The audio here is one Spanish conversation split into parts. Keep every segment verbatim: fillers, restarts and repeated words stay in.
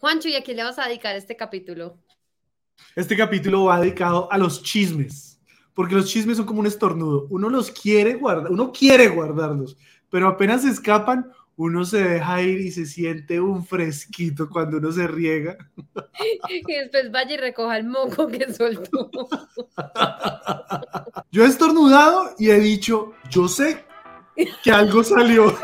Juancho, ¿y a quién le vas a dedicar este capítulo? Este capítulo va dedicado a los chismes, porque los chismes son como un estornudo. Uno los quiere guardar, uno quiere guardarlos, pero apenas se escapan, uno se deja ir y se siente un fresquito cuando uno se riega. Y después vaya y recoja el moco que soltó. Yo he estornudado y he dicho, yo sé que algo salió.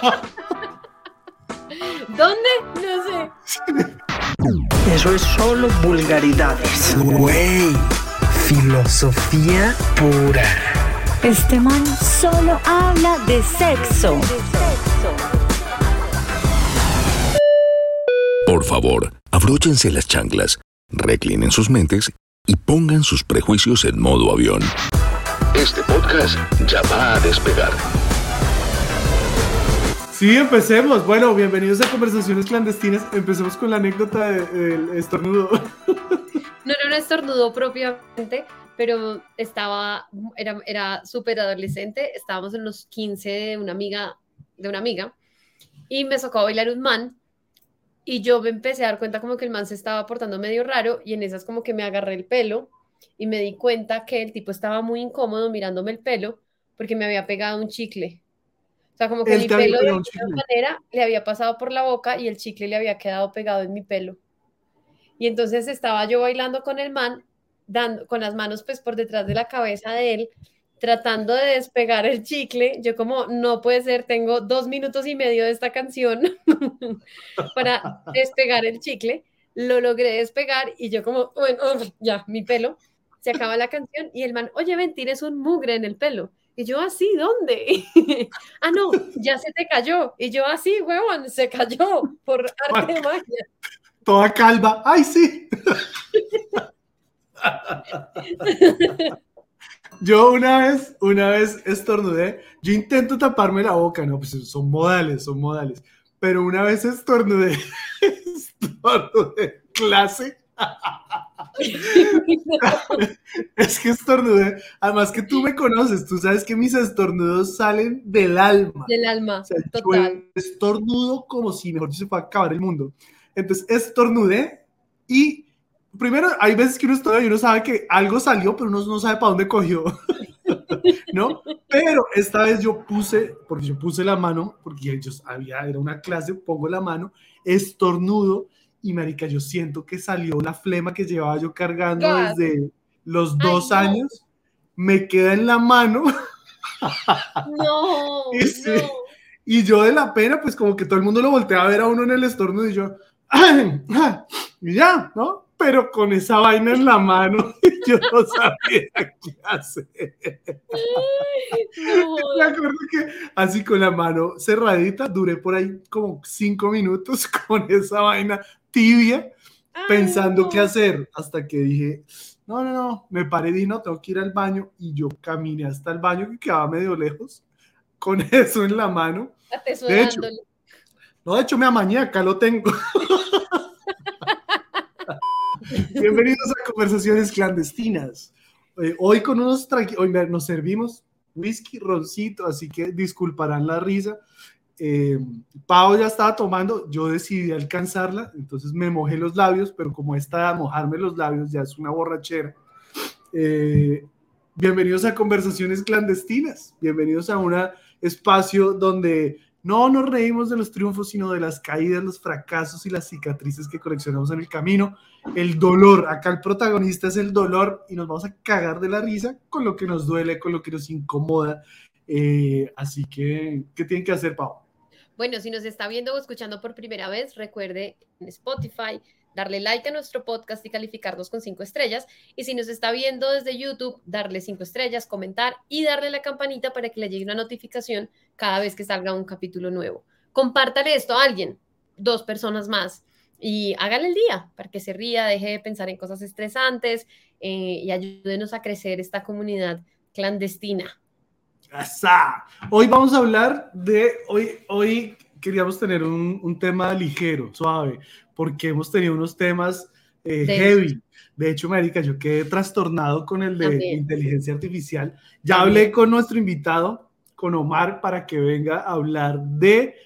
¿Dónde? No sé. Eso es solo vulgaridades. Güey, filosofía pura. Este man solo habla de sexo. Por favor, abróchense las chanclas, reclinen sus mentes y pongan sus prejuicios en modo avión. Este podcast ya va a despegar. Sí, empecemos. Bueno, bienvenidos a Conversaciones Clandestinas. Empecemos con la anécdota del estornudo. No era un estornudo propiamente, pero estaba, era, era súper adolescente. Estábamos en los quince de una amiga, de una amiga, y me tocó bailar un man. Y yo me empecé a dar cuenta como que el man se estaba portando medio raro, y en esas como que me agarré el pelo y me di cuenta que el tipo estaba muy incómodo mirándome el pelo porque me había pegado un chicle. O sea, como que Él mi te había pelo de pegado un alguna chicle. manera le había pasado por la boca y el chicle le había quedado pegado en mi pelo. Y entonces estaba yo bailando con el man, dando, con las manos pues por detrás de la cabeza de él, tratando de despegar el chicle. Yo como, no puede ser, tengo dos minutos y medio de esta canción para despegar el chicle. Lo logré despegar y yo como, bueno, ya, mi pelo. Se acaba la canción y el man, oye, ven, tienes un mugre en el pelo. Y yo, así, ¿dónde? Ah, no, ya se te cayó. Y yo, así, huevón, se cayó por arte de magia. Toda calva. ¡Ay, sí! Yo una vez, una vez estornudé. Yo intento taparme la boca, no, pues son modales, son modales. Pero una vez estornudé, estornudé en clase. Es que estornudé. Además que tú me conoces, tú sabes que mis estornudos salen del alma. Del alma, O sea, total. yo estornudo como si mejor se fuera a acabar el mundo. Entonces estornudé y primero hay veces que uno estornuda y uno sabe que algo salió, pero uno no sabe para dónde cogió. ¿No? Pero esta vez yo puse, porque yo puse la mano, porque yo había, era una clase, pongo la mano, estornudo y marica, yo siento que salió la flema que llevaba yo cargando Gas. desde los Ay, dos no. años, me queda en la mano. No, Y, sí, no. y yo de la pena, pues como que todo el mundo lo voltea a ver a uno en el estornudo y yo, ¡ay! ¡ay! Y ya, ¿no? Pero con esa vaina en la mano, yo no sabía qué hacer. No. Me acuerdo que así con la mano cerradita, duré por ahí como cinco minutos con esa vaina tibia, Ay, pensando no. qué hacer, hasta que dije, no, no, no, me paré y dije, no, tengo que ir al baño, y yo caminé hasta el baño que quedaba medio lejos, con eso en la mano. De hecho, Atesorándolo. no, de hecho me amañé, acá lo tengo. Bienvenidos a Conversaciones Clandestinas. Eh, hoy con unos tranqui- hoy nos servimos whisky, roncito, así que disculparán la risa. Eh, Pau ya estaba tomando, yo decidí alcanzarla, entonces me mojé los labios, pero como esta mojarme los labios ya es una borrachera. Eh, bienvenidos a Conversaciones Clandestinas, bienvenidos a un espacio donde no nos reímos de los triunfos, sino de las caídas, los fracasos y las cicatrices que coleccionamos en el camino. El dolor, acá el protagonista es el dolor y nos vamos a cagar de la risa con lo que nos duele, con lo que nos incomoda. Eh, así que, ¿qué tienen que hacer, Pau? Bueno, si nos está viendo o escuchando por primera vez, recuerde en Spotify darle like a nuestro podcast y calificarnos con cinco estrellas. Y si nos está viendo desde YouTube, darle cinco estrellas, comentar y darle a la campanita para que le llegue una notificación cada vez que salga un capítulo nuevo. Compártale esto a alguien, dos personas más, y hágale el día para que se ría, deje de pensar en cosas estresantes eh, y ayúdenos a crecer esta comunidad clandestina. ¡Asa! Hoy vamos a hablar de, hoy, hoy queríamos tener un, un tema ligero, suave, porque hemos tenido unos temas eh, heavy. De hecho, marica, yo quedé trastornado con el de También. inteligencia artificial. Ya También. hablé con nuestro invitado, con Omar, para que venga a hablar de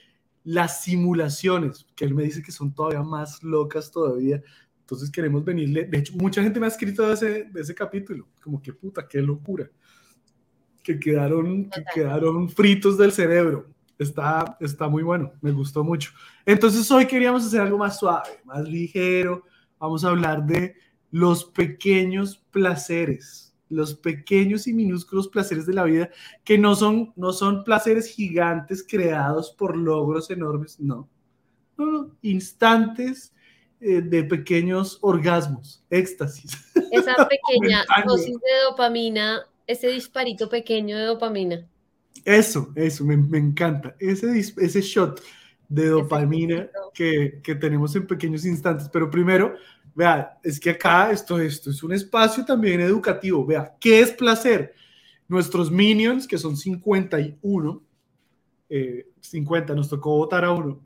las simulaciones, que él me dice que son todavía más locas todavía. Entonces queremos venirle, de hecho, mucha gente me ha escrito de ese, de ese capítulo, como que puta, qué locura, que quedaron, que quedaron fritos del cerebro. Está, está muy bueno, me gustó mucho. Entonces hoy queríamos hacer algo más suave, más ligero. Vamos a hablar de los pequeños placeres, los pequeños y minúsculos placeres de la vida, que no son, no son placeres gigantes creados por logros enormes, no, no, no, instantes eh, de pequeños orgasmos, éxtasis. Esa pequeña dosis de dopamina, ese disparito pequeño de dopamina. Eso, eso, me, me encanta, ese, ese shot de dopamina que, que tenemos en pequeños instantes, pero primero, vea, es que acá esto, esto es un espacio también educativo. Vea, ¿qué es placer? Nuestros minions, que son cincuenta y uno, eh, cincuenta, nos tocó votar a uno.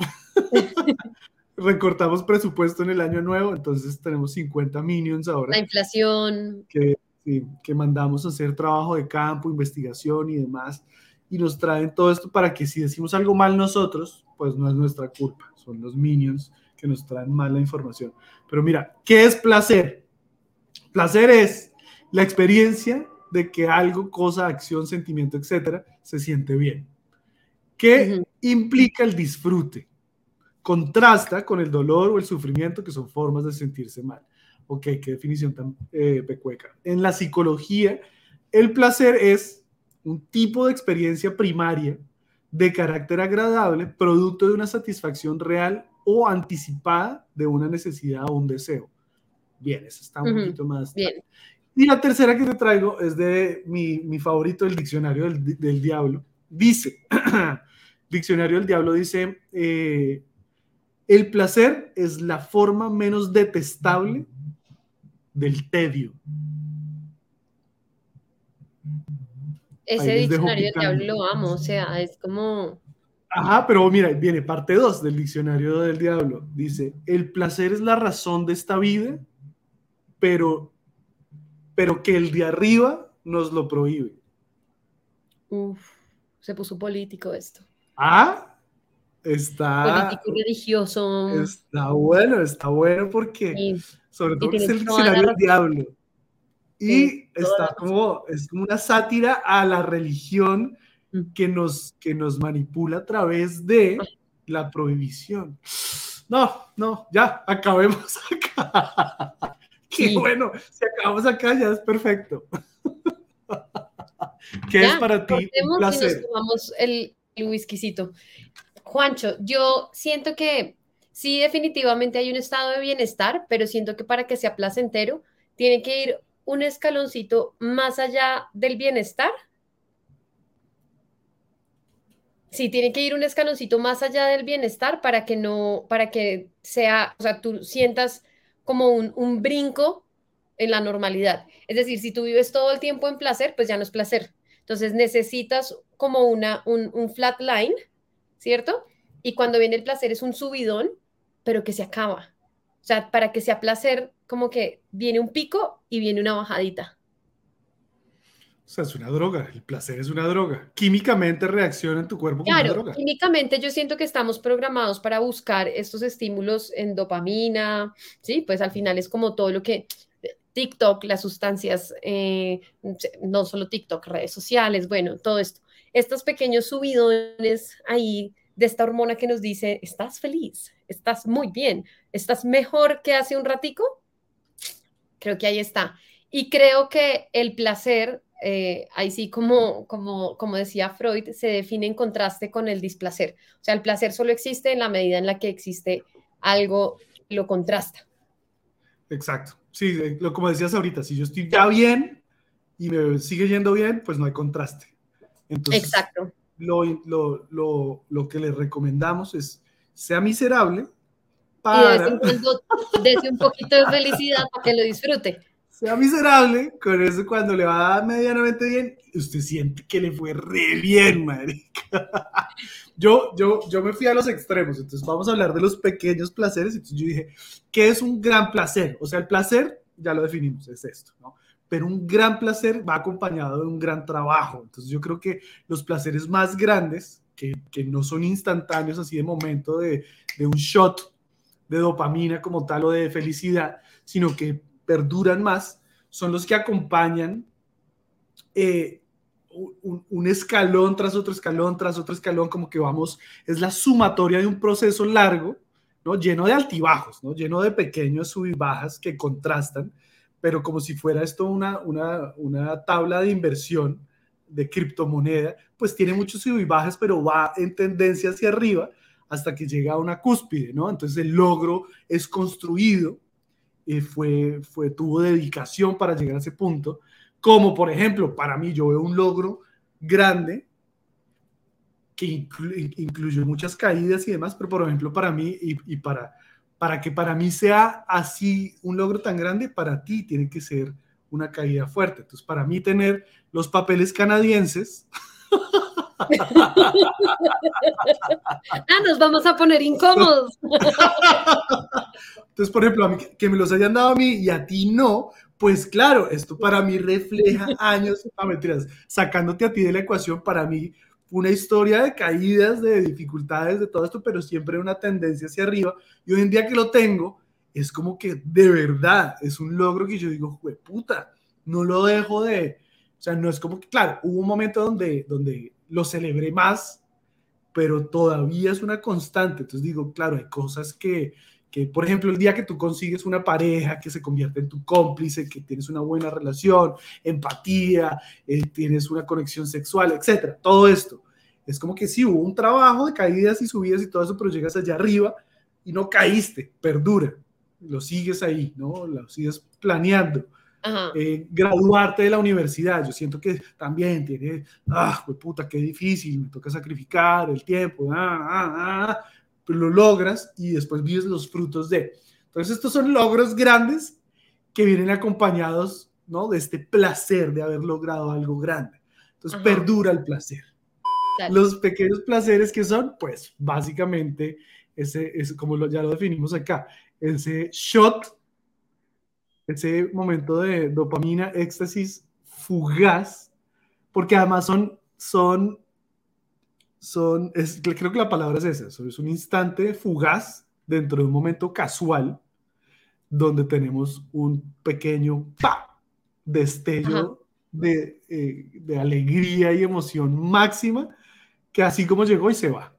Recortamos presupuesto en el año nuevo, entonces tenemos cincuenta minions ahora. La inflación. Que, sí, que mandamos a hacer trabajo de campo, investigación y demás, y nos traen todo esto para que si decimos algo mal nosotros, pues no es nuestra culpa, son los minions que nos traen mala información. Pero mira, ¿qué es placer? Placer es la experiencia de que algo, cosa, acción, sentimiento, etcétera, se siente bien. ¿Qué uh-huh. implica el disfrute? Contrasta con el dolor o el sufrimiento, que son formas de sentirse mal. Ok, qué definición tan eh, pecueca. En la psicología, el placer es un tipo de experiencia primaria de carácter agradable, producto de una satisfacción real o anticipada de una necesidad o un deseo. Bien, eso está un uh-huh. poquito más. Bien. Y la tercera que te traigo es de mi, mi favorito, el Diccionario del, del Diablo. Dice, Diccionario del Diablo dice, eh, el placer es la forma menos detestable del tedio. Ese Diccionario del Diablo lo amo, o sea, es como... Ajá, pero mira, viene parte dos del Diccionario del Diablo. Dice, el placer es la razón de esta vida, pero, pero que el de arriba nos lo prohíbe. Uf, se puso político esto. Ah, está... Político y religioso. Está bueno, está bueno porque, sí. sobre todo que es el Diccionario del Diablo. Y sí, está como, es como una sátira a la religión que nos, que nos manipula a través de la prohibición. No, no, ya, acabemos acá. Qué sí. bueno, si acabamos acá ya es perfecto. ¿Qué ya, es para ti un placer? Y nos tomamos el, el whiskycito. Juancho, yo siento que sí, definitivamente hay un estado de bienestar, pero siento que para que sea placentero, tiene que ir un escaloncito más allá del bienestar. Sí, tiene que ir un escaloncito más allá del bienestar para que no, para que sea, o sea, tú sientas como un, un brinco en la normalidad. Es decir, si tú vives todo el tiempo en placer, pues ya no es placer. Entonces necesitas como una, un, un flat line, ¿cierto? Y cuando viene el placer es un subidón, pero que se acaba. O sea, para que sea placer, como que viene un pico y viene una bajadita. O sea, es una droga, el placer es una droga. Químicamente reacciona en tu cuerpo como claro, una droga. Químicamente yo siento que estamos programados para buscar estos estímulos en dopamina, ¿sí? Pues al final es como todo lo que... TikTok, las sustancias, eh, no solo TikTok, redes sociales, bueno, todo esto. Estos pequeños subidones ahí de esta hormona que nos dice, estás feliz, estás muy bien, estás mejor que hace un ratico. Creo que ahí está. Y creo que el placer... Eh, ahí sí, como, como, como decía Freud, se define en contraste con el displacer. O sea, el placer solo existe en la medida en la que existe algo que lo contrasta. Exacto. Sí, lo, como decías ahorita, si yo estoy ya bien y me sigue yendo bien, pues no hay contraste. Entonces, exacto. Lo, lo, lo, lo que les recomendamos es, sea miserable para... Y de vez en cuando, dese un poquito de felicidad para que lo disfrute. Sea miserable, con eso cuando le va medianamente bien, usted siente que le fue re bien, marica. Yo, yo, yo me fui a los extremos, entonces vamos a hablar de los pequeños placeres. Entonces yo dije, ¿qué es un gran placer? O sea, el placer, ya lo definimos, es esto, ¿no? Pero un gran placer va acompañado de un gran trabajo. Entonces yo creo que los placeres más grandes que, que no son instantáneos así de momento de, de un shot de dopamina como tal o de felicidad, sino que perduran más, son los que acompañan eh, un, un escalón tras otro escalón, tras otro escalón, como que vamos, es la sumatoria de un proceso largo, ¿no? Lleno de altibajos, ¿no? Lleno de pequeños sub y bajas que contrastan, pero como si fuera esto una, una, una tabla de inversión de criptomoneda, pues tiene muchos sub y bajas, pero va en tendencia hacia arriba hasta que llega a una cúspide, ¿no? Entonces el logro es construido, eh, fue, fue, tuvo dedicación para llegar a ese punto, como por ejemplo, para mí yo veo un logro grande que inclu- incluye muchas caídas y demás, pero por ejemplo para mí y, y para, para que para mí sea así un logro tan grande, para ti tiene que ser una caída fuerte. Entonces para mí tener los papeles canadienses Ah, nos vamos a poner incómodos. Entonces, por ejemplo, a mí, que me los hayan dado a mí y a ti no, pues claro, esto para mí refleja años, no mentiras, sacándote a ti de la ecuación, para mí una historia de caídas, de dificultades, de todo esto, pero siempre una tendencia hacia arriba. Y hoy en día que lo tengo, es como que de verdad es un logro que yo digo, jueputa, no lo dejo de... O sea, no es como que, claro, hubo un momento donde, donde lo celebré más, pero todavía es una constante. Entonces digo, claro, hay cosas que, que, por ejemplo, el día que tú consigues una pareja que se convierte en tu cómplice, que tienes una buena relación, empatía, eh, tienes una conexión sexual, etcétera, todo esto. Es como que sí, hubo un trabajo de caídas y subidas y todo eso, pero llegas allá arriba y no caíste, perdura, lo sigues ahí, ¿no? Lo sigues planeando. Eh, graduarte de la universidad, yo siento que también tiene, ah, pues puta, qué difícil, me toca sacrificar el tiempo, ah, ah, ah, pero lo logras y después vives los frutos de. Entonces estos son logros grandes que vienen acompañados, ¿no? De este placer de haber logrado algo grande. Entonces Ajá. perdura el placer. Claro. Los pequeños placeres que son, pues básicamente, ese, ese, como lo, ya lo definimos acá, ese shot, ese momento de dopamina, éxtasis fugaz, porque además son, son, son es, creo que la palabra es esa, es un instante fugaz dentro de un momento casual, donde tenemos un pequeño ¡pa! Destello de, eh, de alegría y emoción máxima, que así como llegó y se va.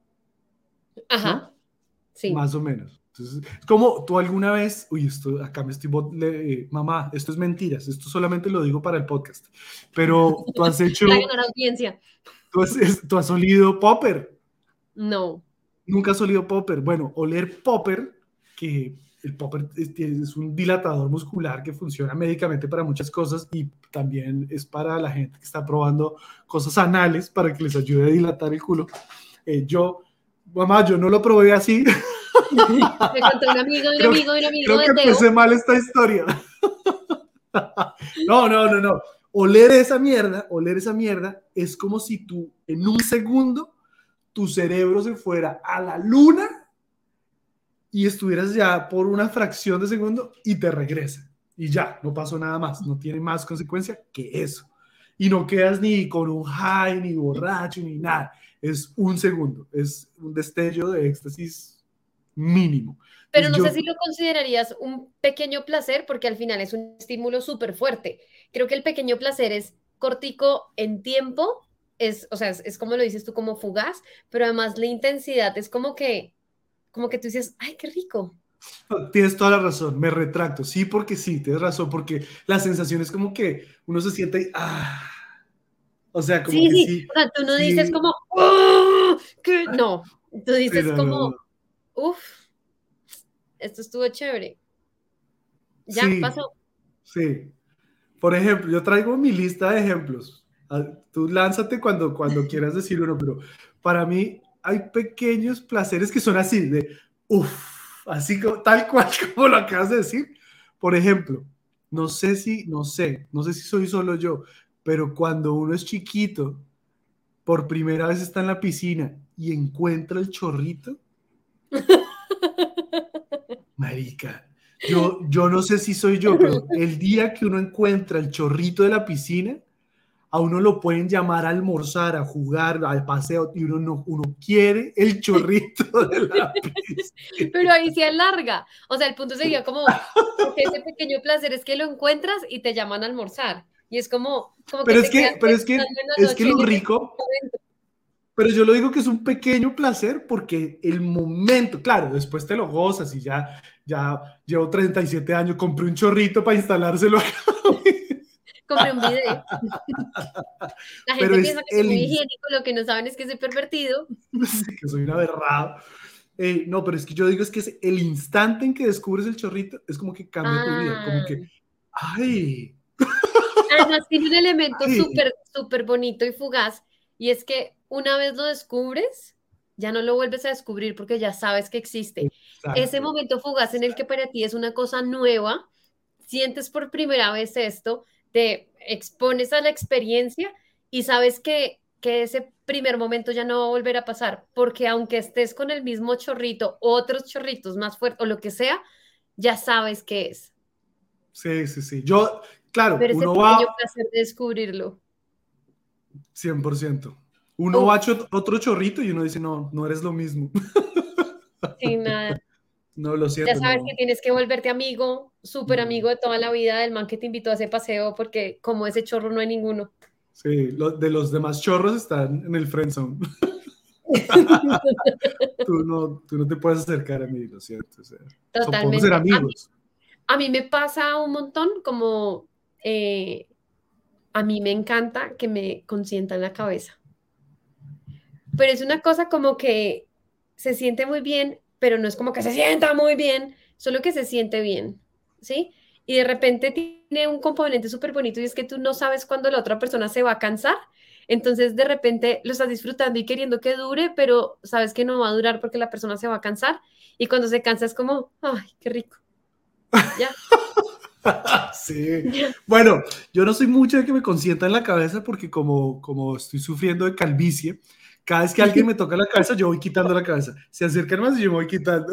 Ajá, ¿no? sí. Más o menos. Entonces, es como tú alguna vez, uy, esto acá me estoy, le, mamá, esto es mentiras, esto solamente lo digo para el podcast, pero tú has hecho, para ganar audiencia. Tú has, tú has olido popper. No. Nunca has olido popper. Bueno, oler popper, que el popper es, es un dilatador muscular que funciona médicamente para muchas cosas y también es para la gente que está probando cosas anales para que les ayude a dilatar el culo. Eh, yo, mamá, yo no lo probé así. Me contó un amigo, un creo, amigo, un amigo creo de que Teo. empecé mal esta historia. No, no, no, no. Oler esa mierda, oler esa mierda es como si tú en un segundo tu cerebro se fuera a la luna y estuvieras ya por una fracción de segundo y te regresa. Y ya, no pasó nada más. No tiene más consecuencia que eso. Y no quedas ni con un high, ni borracho, ni nada. Es un segundo. Es un destello de éxtasis mínimo. Pero no yo, sé si lo considerarías un pequeño placer, porque al final es un estímulo súper fuerte. Creo que el pequeño placer es cortico en tiempo, es, o sea, es, es como lo dices tú, como fugaz, pero además la intensidad es como que, como que tú dices, ¡ay, qué rico! Tienes toda la razón, me retracto. Sí, porque sí, tienes razón, porque la sensación es como que uno se siente y, ah, o sea, como sí, que sí, sí. O sea, tú no sí. dices como, ¡oh! ¿Qué? No, tú dices Sí, no, como, no, no. uff, esto estuvo chévere. Ya sí, pasó. Sí. Por ejemplo, yo traigo mi lista de ejemplos. Tú lánzate cuando, cuando quieras decir uno, pero para mí hay pequeños placeres que son así, de uff, así como, tal cual como lo acabas de decir. Por ejemplo, no sé si, no sé, no sé si soy solo yo, pero cuando uno es chiquito, por primera vez está en la piscina y encuentra el chorrito, marica, yo, yo no sé si soy yo, pero el día que uno encuentra el chorrito de la piscina, a uno lo pueden llamar a almorzar, a jugar, al paseo, y uno no, uno quiere el chorrito de la pizza. Pero ahí se alarga. O sea, el punto sería como porque ese pequeño placer es que lo encuentras y te llaman a almorzar. Y es como, como Pero que es te que, quedas pero es que, pensando en la es que noche lo y en ese rico, momento. pero yo lo digo que es un pequeño placer porque el momento, claro, después te lo gozas y ya, ya llevo treinta y siete años, compré un chorrito para instalárselo acá. Compré un video. La Pero gente es piensa que soy el muy ins- higiénico, lo que no saben es que soy pervertido. que soy un aberrado. Eh, no, pero es que yo digo es que es el instante en que descubres el chorrito es como que cambia tu vida, como Ah, que, ay, además tiene un elemento ay, súper, súper bonito y fugaz, y es que una vez lo descubres, ya no lo vuelves a descubrir porque ya sabes que existe. Ese exacto, momento fugaz en el que para ti es una cosa nueva, sientes por primera vez esto, te expones a la experiencia y sabes que, que ese primer momento ya no va a volver a pasar, porque aunque estés con el mismo chorrito, otros chorritos más fuertes o lo que sea, ya sabes qué es. sí, sí, sí. Yo, claro, Pero ese uno pequeño va placer de descubrirlo. cien por ciento. Uno va a Uf, cho- otro chorrito y uno dice, no, no eres lo mismo. sin nada. No, lo Ya siento, sabes que no. tienes que volverte amigo, súper No. amigo de toda la vida del man que te invitó a ese paseo, porque como ese chorro no hay ninguno. Sí, lo- de los demás chorros están en el friend zone. Tú no, tú no te puedes acercar a mí, lo siento. O sea, so- podemos ser Totalmente. A mí, amigos. a mí me pasa un montón como eh, a mí me encanta que me consientan la cabeza. Pero es una cosa como que se siente muy bien, pero no es como que se sienta muy bien, solo que se siente bien, ¿sí? Y de repente tiene un componente súper bonito y es que tú no sabes cuándo la otra persona se va a cansar. Entonces de repente lo estás disfrutando y queriendo que dure, pero sabes que no va a durar porque la persona se va a cansar. Y cuando se cansa es como, ay, qué rico. Ya, Sí. ya. Bueno, yo no soy mucho de que me consienta en la cabeza porque como, como estoy sufriendo de calvicie, cada vez que alguien me toca la cabeza, yo voy quitando la cabeza. Se acercan más y yo me voy quitando.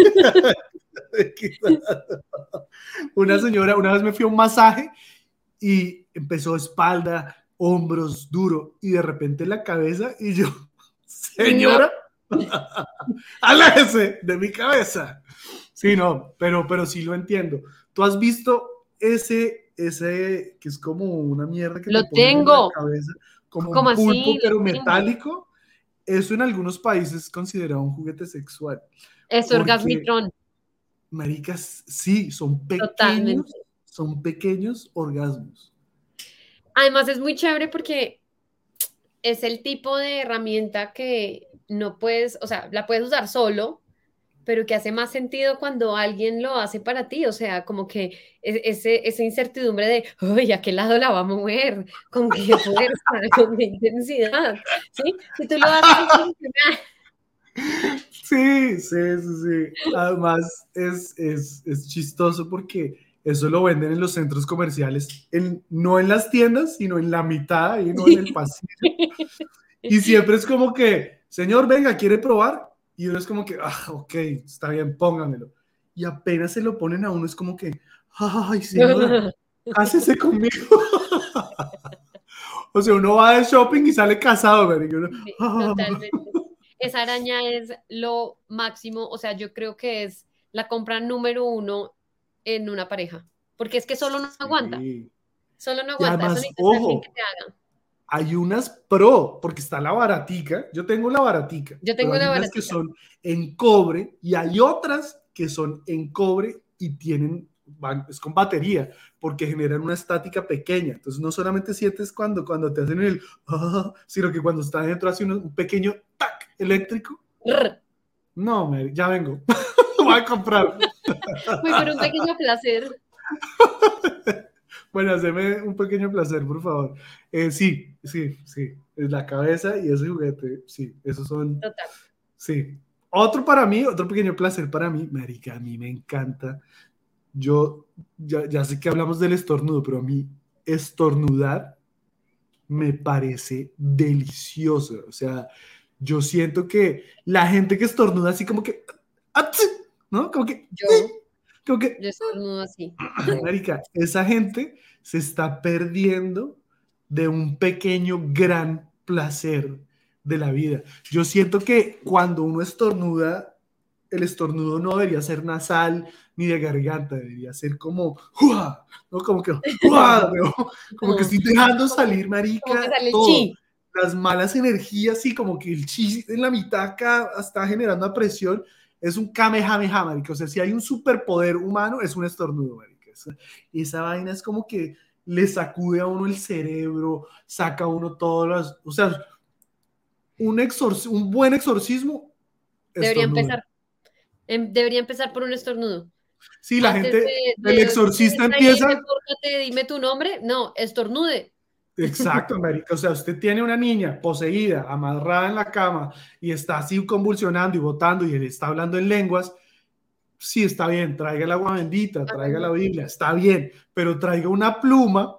Una señora, una vez me fui a un masaje y empezó espalda, hombros, duro, y de repente la cabeza y yo, No, señora, aléjese de mi cabeza. Sí, no, pero, pero sí lo entiendo. ¿Tú has visto ese, ese que es como una mierda que te lo ponen en la tengo. cabeza, como ¿Cómo un así? pulpo, Lo pero tengo. metálico? Eso en algunos países es considerado un juguete sexual, Es porque, orgasmitrón, maricas, sí, son totalmente. pequeños, son pequeños orgasmos. Además es muy chévere porque es el tipo de herramienta que no puedes, o sea, la puedes usar solo, pero que hace más sentido cuando alguien lo hace para ti, o sea, como que e- ese, esa incertidumbre de, uy, ¿a qué lado la va a mover? ¿Con qué fuerza? ¿Con qué intensidad? ¿Sí? Si tú lo haces, es como que, ah, Sí, sí, sí, sí. Además, es, es, es chistoso porque eso lo venden en los centros comerciales, en, no en las tiendas, sino en la mitad y no en el pasillo. Y siempre es como que, señor, venga, ¿quiere probar? Y uno es como que, ah, ok, está bien, póngamelo. Y apenas se lo ponen a uno, es como que, ay, señora, cásese conmigo. O sea, uno va de shopping y sale casado, ¿verdad? Y uno, Sí, ah. totalmente. Esa araña es lo máximo, o sea, yo creo que es la compra número uno en una pareja, porque es que solo no aguanta, Sí. solo no Y aguanta, eso además, necesitas a alguien que ojo, te haga. hay unas pro, porque está la baratica, yo tengo la baratica, Yo pero tengo hay la unas que baratita. son en cobre y hay otras que son en cobre y tienen, van- es con batería, porque generan una estática pequeña. Entonces no solamente sientes cuando, cuando te hacen el, ah, sino que cuando está dentro hace un, un pequeño tac eléctrico. Rrr. No, me, ya vengo, voy a comprar. Muy por un pequeño placer. Bueno, haceme un pequeño placer, por favor. Eh, sí, sí, sí, es la cabeza y ese juguete, sí, esos son. Total. Sí. Otro para mí, otro pequeño placer para mí, marica, a mí me encanta. Yo ya, ya sé que hablamos del estornudo, pero a mí estornudar me parece delicioso. O sea, yo siento que la gente que estornuda así como que, ¡atsi! ¿No? Como que, Yo, como que, yo estornudo así. marica, esa gente se está perdiendo de un pequeño gran placer de la vida. Yo siento que cuando uno estornuda, el estornudo no debería ser nasal ni de garganta, debería ser como ¡Jua! ¿No? Como que ¡Jua! ¿No? Como que estoy dejando salir, Como que marica, sale el todo. chi. Las malas energías, sí, como que el chi en la mitad acá está generando una presión. Es un kamehameha, marica. O sea, si hay un superpoder humano, es un estornudo, marica. Esa, esa vaina es como que le sacude a uno el cerebro, saca a uno todas las... O sea, un, exorc- un buen exorcismo, Debería estornudo. empezar, em- debería empezar por un estornudo. Sí, la Antes gente, de, el de exorcista "Está ahí, empieza... repórtate, dime tu nombre". No, estornude. Exacto, marica. O sea, usted tiene una niña poseída, amarrada en la cama y está así convulsionando y botando y él está hablando en lenguas. Sí, está bien, traiga el agua bendita, traiga la Biblia, está bien, pero traiga una pluma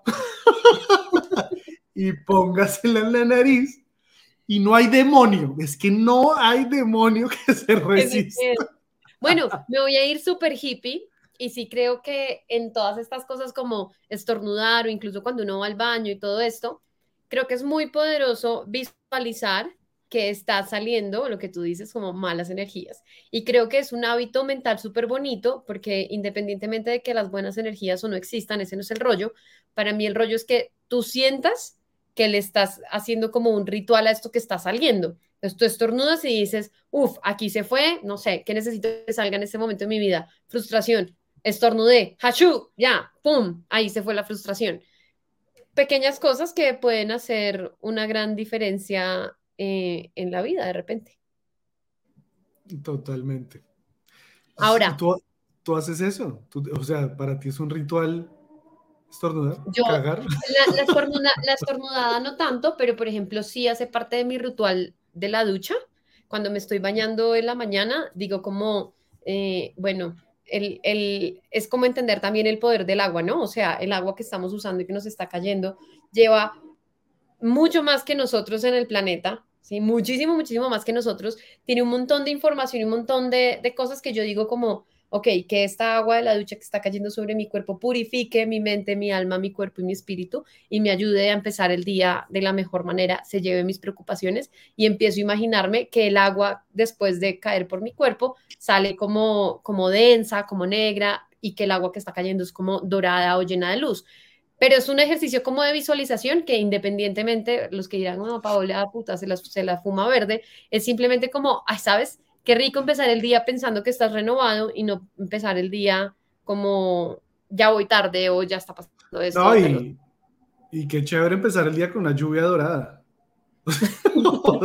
y póngasela en la nariz y no hay demonio, es que no hay demonio que se Que se resista. quede. Bueno, me voy a ir súper hippie y sí creo que en todas estas cosas como estornudar o incluso cuando uno va al baño y todo esto, creo que es muy poderoso visualizar que está saliendo lo que tú dices como malas energías. Y creo que es un hábito mental súper bonito porque independientemente de que las buenas energías o no existan, ese no es el rollo. Para mí el rollo es que tú sientas que le estás haciendo como un ritual a esto que está saliendo. Entonces tú estornudas y dices, uff, aquí se fue, no sé, ¿qué necesito que salga en este momento de mi vida? Frustración, estornudé, hachú, ya, pum, ahí se fue la frustración. Pequeñas cosas que pueden hacer una gran diferencia eh, en la vida de repente. Totalmente. Ahora, ¿Tú, tú haces eso? ¿Tú- o sea, para ti es un ritual estornudar, yo, cagar? la, la, estornuda- la estornudada no tanto, pero por ejemplo sí hace parte de mi ritual de la ducha. Cuando me estoy bañando en la mañana, digo como, eh, bueno, el, el, es como entender también el poder del agua, ¿no? O sea, el agua que estamos usando y que nos está cayendo lleva mucho más que nosotros en el planeta, ¿sí? Muchísimo, muchísimo más que nosotros. Tiene un montón de información y un montón de, de cosas que yo digo como, ok, que esta agua de la ducha que está cayendo sobre mi cuerpo purifique mi mente, mi alma, mi cuerpo y mi espíritu y me ayude a empezar el día de la mejor manera, se lleve mis preocupaciones y empiezo a imaginarme que el agua después de caer por mi cuerpo sale como, como densa, como negra y que el agua que está cayendo es como dorada o llena de luz. Pero es un ejercicio como de visualización que independientemente, los que dirán, no, Paola, puta, se la, se la fuma verde, es simplemente como, ay, ¿sabes? Qué rico empezar el día pensando que estás renovado y no empezar el día como, ya voy tarde o ya está pasando No, esto, pero... y, y qué chévere empezar el día con una lluvia dorada. O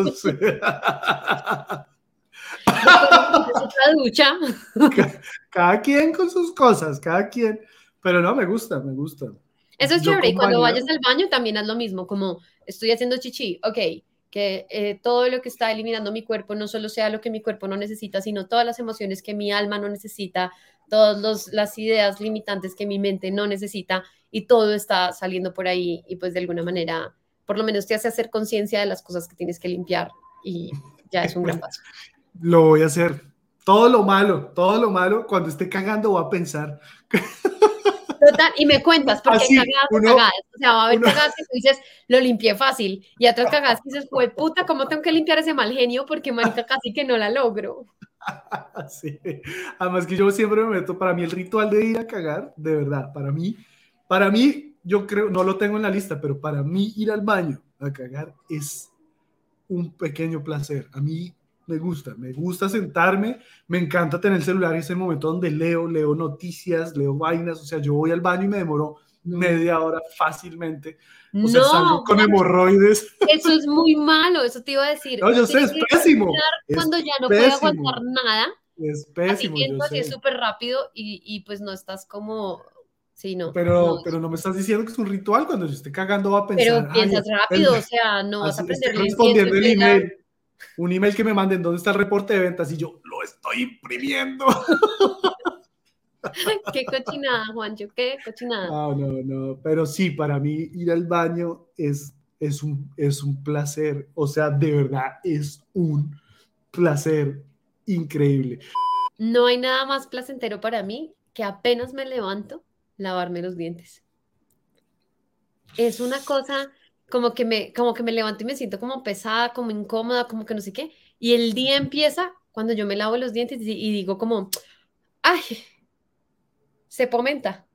sea, Después necesitas otra ducha. ca- cada quien con sus cosas, cada quien. Pero no, me gusta, me gusta. Eso es Yo chévere. Y con cuando bañar, vayas al baño también haz lo mismo, como estoy haciendo chichi, ok, que eh, todo lo que está eliminando mi cuerpo no solo sea lo que mi cuerpo no necesita, sino todas las emociones que mi alma no necesita, todas los, las ideas limitantes que mi mente no necesita y todo está saliendo por ahí y pues de alguna manera, por lo menos te hace hacer conciencia de las cosas que tienes que limpiar y ya es un gran paso. lo voy a hacer. Todo lo malo, todo lo malo, cuando esté cagando voy a pensar. Total, y me cuentas, porque hay Así, cagadas o uno, cagadas. O sea, va a haber uno, cagadas que tú dices, lo limpié fácil, y otras cagadas que dices, pues puta, ¿cómo tengo que limpiar ese mal genio? Porque marica casi que no la logro. sí. Además que yo siempre me meto, para mí el ritual de ir a cagar, de verdad, para mí, para mí, yo creo, no lo tengo en la lista, pero para mí ir al baño a cagar es un pequeño placer. A mí me gusta, me gusta sentarme, me encanta tener el celular en ese momento donde leo, leo noticias, leo vainas, o sea, yo voy al baño y me demoro No. media hora fácilmente, o No, sea, salgo con Juan, hemorroides. eso es muy malo, eso te iba a decir. No, Uno yo sé, tiene es que pésimo, terminar es cuando ya no puede pésimo, aguantar nada, es así pésimo, que yo entro así es sé. súper rápido y, y pues no estás como, sí, no, no. Pero, pero no me estás diciendo que es un ritual. Cuando yo esté cagando va a Pero pensar, ay, piensas el, rápido, o sea, no vas a así estoy prenderle el incienso y respondiendo el bailar. email. Un email que me manden, ¿dónde está el reporte de ventas? Y yo, lo estoy imprimiendo. Qué cochinada, Juancho, qué cochinada. No, no, no. Pero sí, para mí ir al baño es, es, un, es un placer. O sea, de verdad, es un placer increíble. No hay nada más placentero para mí que apenas me levanto, lavarme los dientes. Es una cosa como que me, como que me levanto y me siento como pesada, como incómoda, como que no sé qué. Y el día empieza cuando yo me lavo los dientes y, y digo como, ay, se pomenta,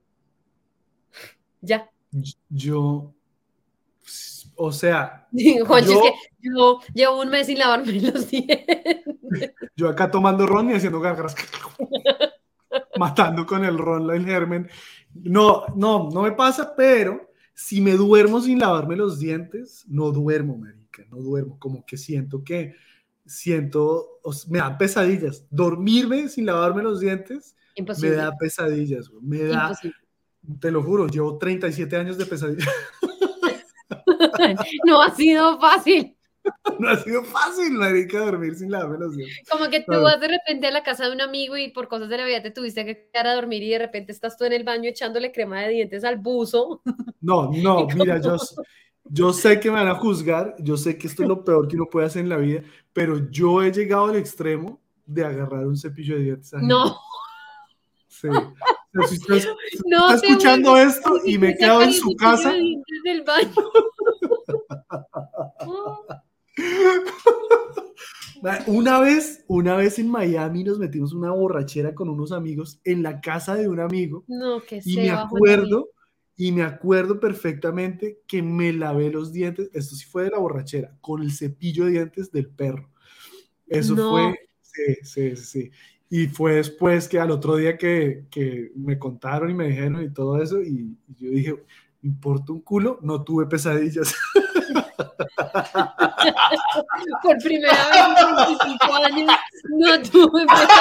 ya. Yo, o sea, Juancho, es yo, que yo llevo un mes sin lavarme los dientes. yo acá tomando ron y haciendo gargaras, matando con el ron el germen. No, no, no me pasa, pero si me duermo sin lavarme los dientes, no duermo, marica, no duermo. Como que siento que, siento, o sea, me dan pesadillas. Dormirme sin lavarme los dientes me Imposible, da pesadillas, güey. Me da, imposible. te lo juro, llevo treinta y siete años de pesadillas. No ha sido fácil. No ha sido fácil, marica, dormir sin lavarme los dientes. Como que tú Claro. vas de repente a la casa de un amigo y por cosas de la vida te tuviste que quedar a dormir y de repente estás tú en el baño echándole crema de dientes al buzo. No, no, Y mira, como- yo, yo sé que me van a juzgar, yo sé que esto es lo peor que uno puede hacer en la vida, pero yo he llegado al extremo de agarrar un cepillo de dientes ajeno. No, Sí. O sea, si usted, si usted no está te escuchando vuelvas esto ni y me he siquiera quedado sacar en el su cepillo casa, de dientes del baño. una vez, una vez en Miami nos metimos una borrachera con unos amigos en la casa de un amigo No, que y se me bajo la vida. acuerdo, y me acuerdo perfectamente que me lavé los dientes, esto sí fue de la borrachera, con el cepillo de dientes del perro. Eso No. fue, sí, sí, sí. Y fue después que al otro día que, que me contaron y me dijeron y todo eso, y, y yo dije, ¿me importa un culo? No tuve pesadillas. Por primera vez en veinticinco años no tuve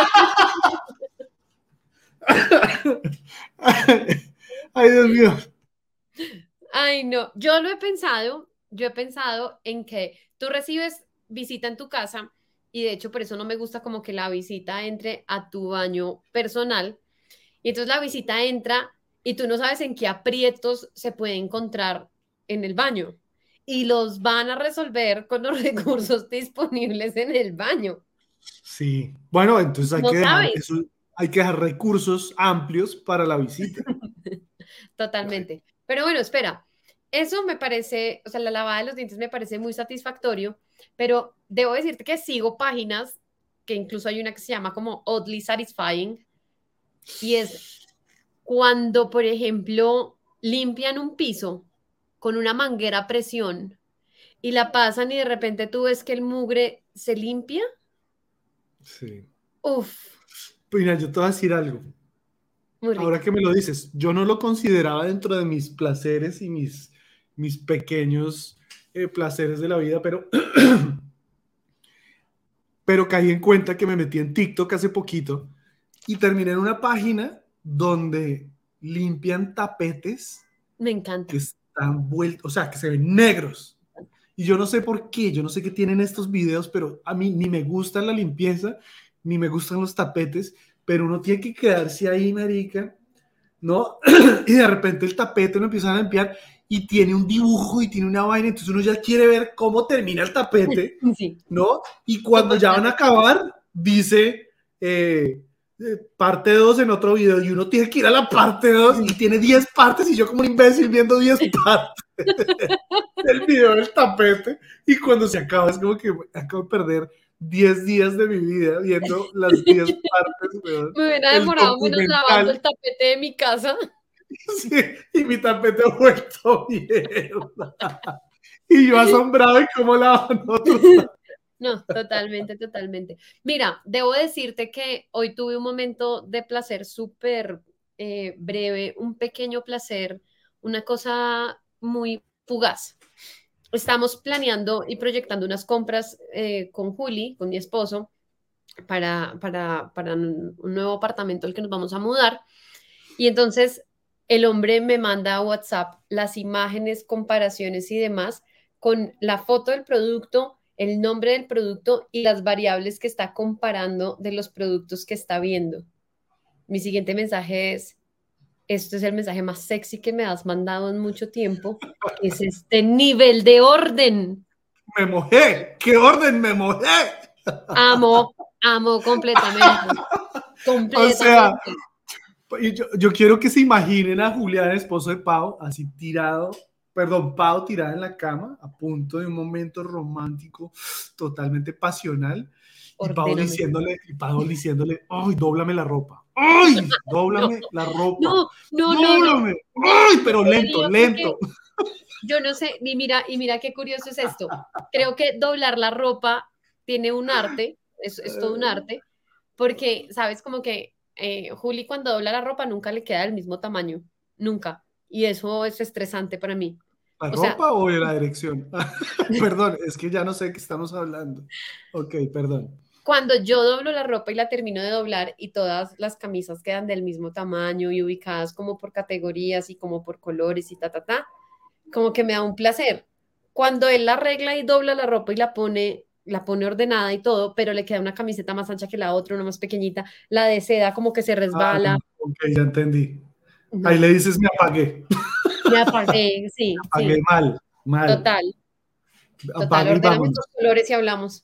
Ay, Dios mío. Ay, no, yo lo he pensado, yo he pensado en que tú recibes visita en tu casa y de hecho por eso no me gusta como que la visita entre a tu baño personal y entonces la visita entra y tú no sabes en qué aprietos se puede encontrar en el baño y los van a resolver con los recursos disponibles en el baño. Sí. Bueno, entonces hay No que dejar sabes. eso, hay que dejar recursos amplios para la visita. Totalmente. Pero bueno, espera. Eso me parece, o sea, la lavada de los dientes me parece muy satisfactorio, pero debo decirte que sigo páginas, que incluso hay una que se llama como Oddly Satisfying, y es cuando, por ejemplo, limpian un piso con una manguera a presión y la pasan y de repente tú ves que el mugre se limpia. Sí. Uf, Mira, yo te voy a decir algo. muy rico. Ahora que me lo dices, yo no lo consideraba dentro de mis placeres y mis, mis pequeños eh, placeres de la vida, pero, pero caí en cuenta que me metí en TikTok hace poquito y terminé en una página donde limpian tapetes Me encanta. que están vueltos, o sea, que se ven negros. Y yo no sé por qué, yo no sé qué tienen estos videos, pero a mí ni me gusta la limpieza, ni me gustan los tapetes, pero uno tiene que quedarse ahí, marica, ¿no? Y de repente el tapete lo empiezan a limpiar y tiene un dibujo y tiene una vaina, entonces uno ya quiere ver cómo termina el tapete, Sí. ¿no? Y cuando ya van a acabar, dice eh, eh, parte dos en otro video y uno tiene que ir a la parte dos y tiene diez partes y yo como un imbécil viendo diez partes del video del tapete y cuando se acaba es como que acabo de perder diez días de mi vida viendo las diez partes, weón. Me hubiera El demorado menos documental. lavando el tapete de mi casa. Sí, y mi tapete ha vuelto mierda. Y yo asombrado y cómo lavan otros. No, totalmente, totalmente. Mira, debo decirte que hoy tuve un momento de placer súper eh, breve, un pequeño placer, una cosa muy fugaz. Estamos planeando y proyectando unas compras eh, con Juli, con mi esposo, para, para, para un un nuevo apartamento al que nos vamos a mudar. Y entonces el hombre me manda a WhatsApp las imágenes, comparaciones y demás con la foto del producto, el nombre del producto y las variables que está comparando de los productos que está viendo. Mi siguiente mensaje es, esto es el mensaje más sexy que me has mandado en mucho tiempo, que es este nivel de orden. Me mojé. ¿Qué orden? Me mojé. Amo, amo completamente. Completamente. O sea, y yo, yo quiero que se imaginen a Julián, esposo de Pau, así tirado perdón, Pau tirada en la cama, a punto de un momento romántico, totalmente pasional, y Pau Ordéname. diciéndole, y Pau diciéndole, ¡ay, dóblame la ropa! ¡Ay, dóblame No, la ropa! no, no, no, no. ¡Dóblame! ¡Ay, pero lento, Sería lento! porque yo no sé, y mira, y mira qué curioso es esto. Creo que doblar la ropa tiene un arte, es, es todo un arte, porque, sabes, como que eh, Juli cuando dobla la ropa nunca le queda del mismo tamaño, nunca. Y eso es estresante para mí. ¿La O sea, ropa o de la dirección? Perdón, es que ya no sé de qué estamos hablando. Ok, perdón. cuando yo doblo la ropa y la termino de doblar y todas las camisas quedan del mismo tamaño y ubicadas como por categorías y como por colores y ta, ta, ta, como que me da un placer. Cuando él la arregla y dobla la ropa y la pone, la pone ordenada y todo, pero le queda una camiseta más ancha que la otra, una más pequeñita, la de seda como que se Ah, resbala. ok, ya entendí. Ahí No, le dices, me apagué. me apagué, sí, Apagué sí, mal, mal. total, total, Apague y ordéname vámonos. estos colores y hablamos.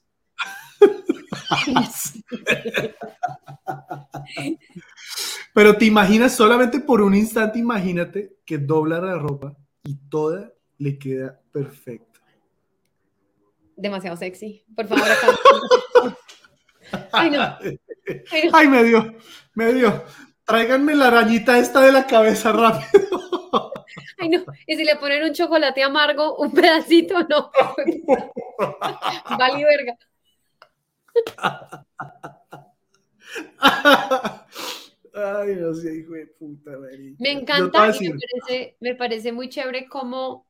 Pero te imaginas, solamente por un instante, imagínate que dobla la ropa y toda le queda perfecta. Demasiado sexy. Por favor, acá. Ay, no. Ay, no. Ay, me dio, me dio. Tráiganme la arañita esta de la cabeza rápido. Ay, no. Y si le ponen un chocolate amargo, un pedacito, no. Vale, verga. Ay, no sé, hijo de puta, marica. Me Yo te voy a encanta y decir, me parece, me parece muy chévere cómo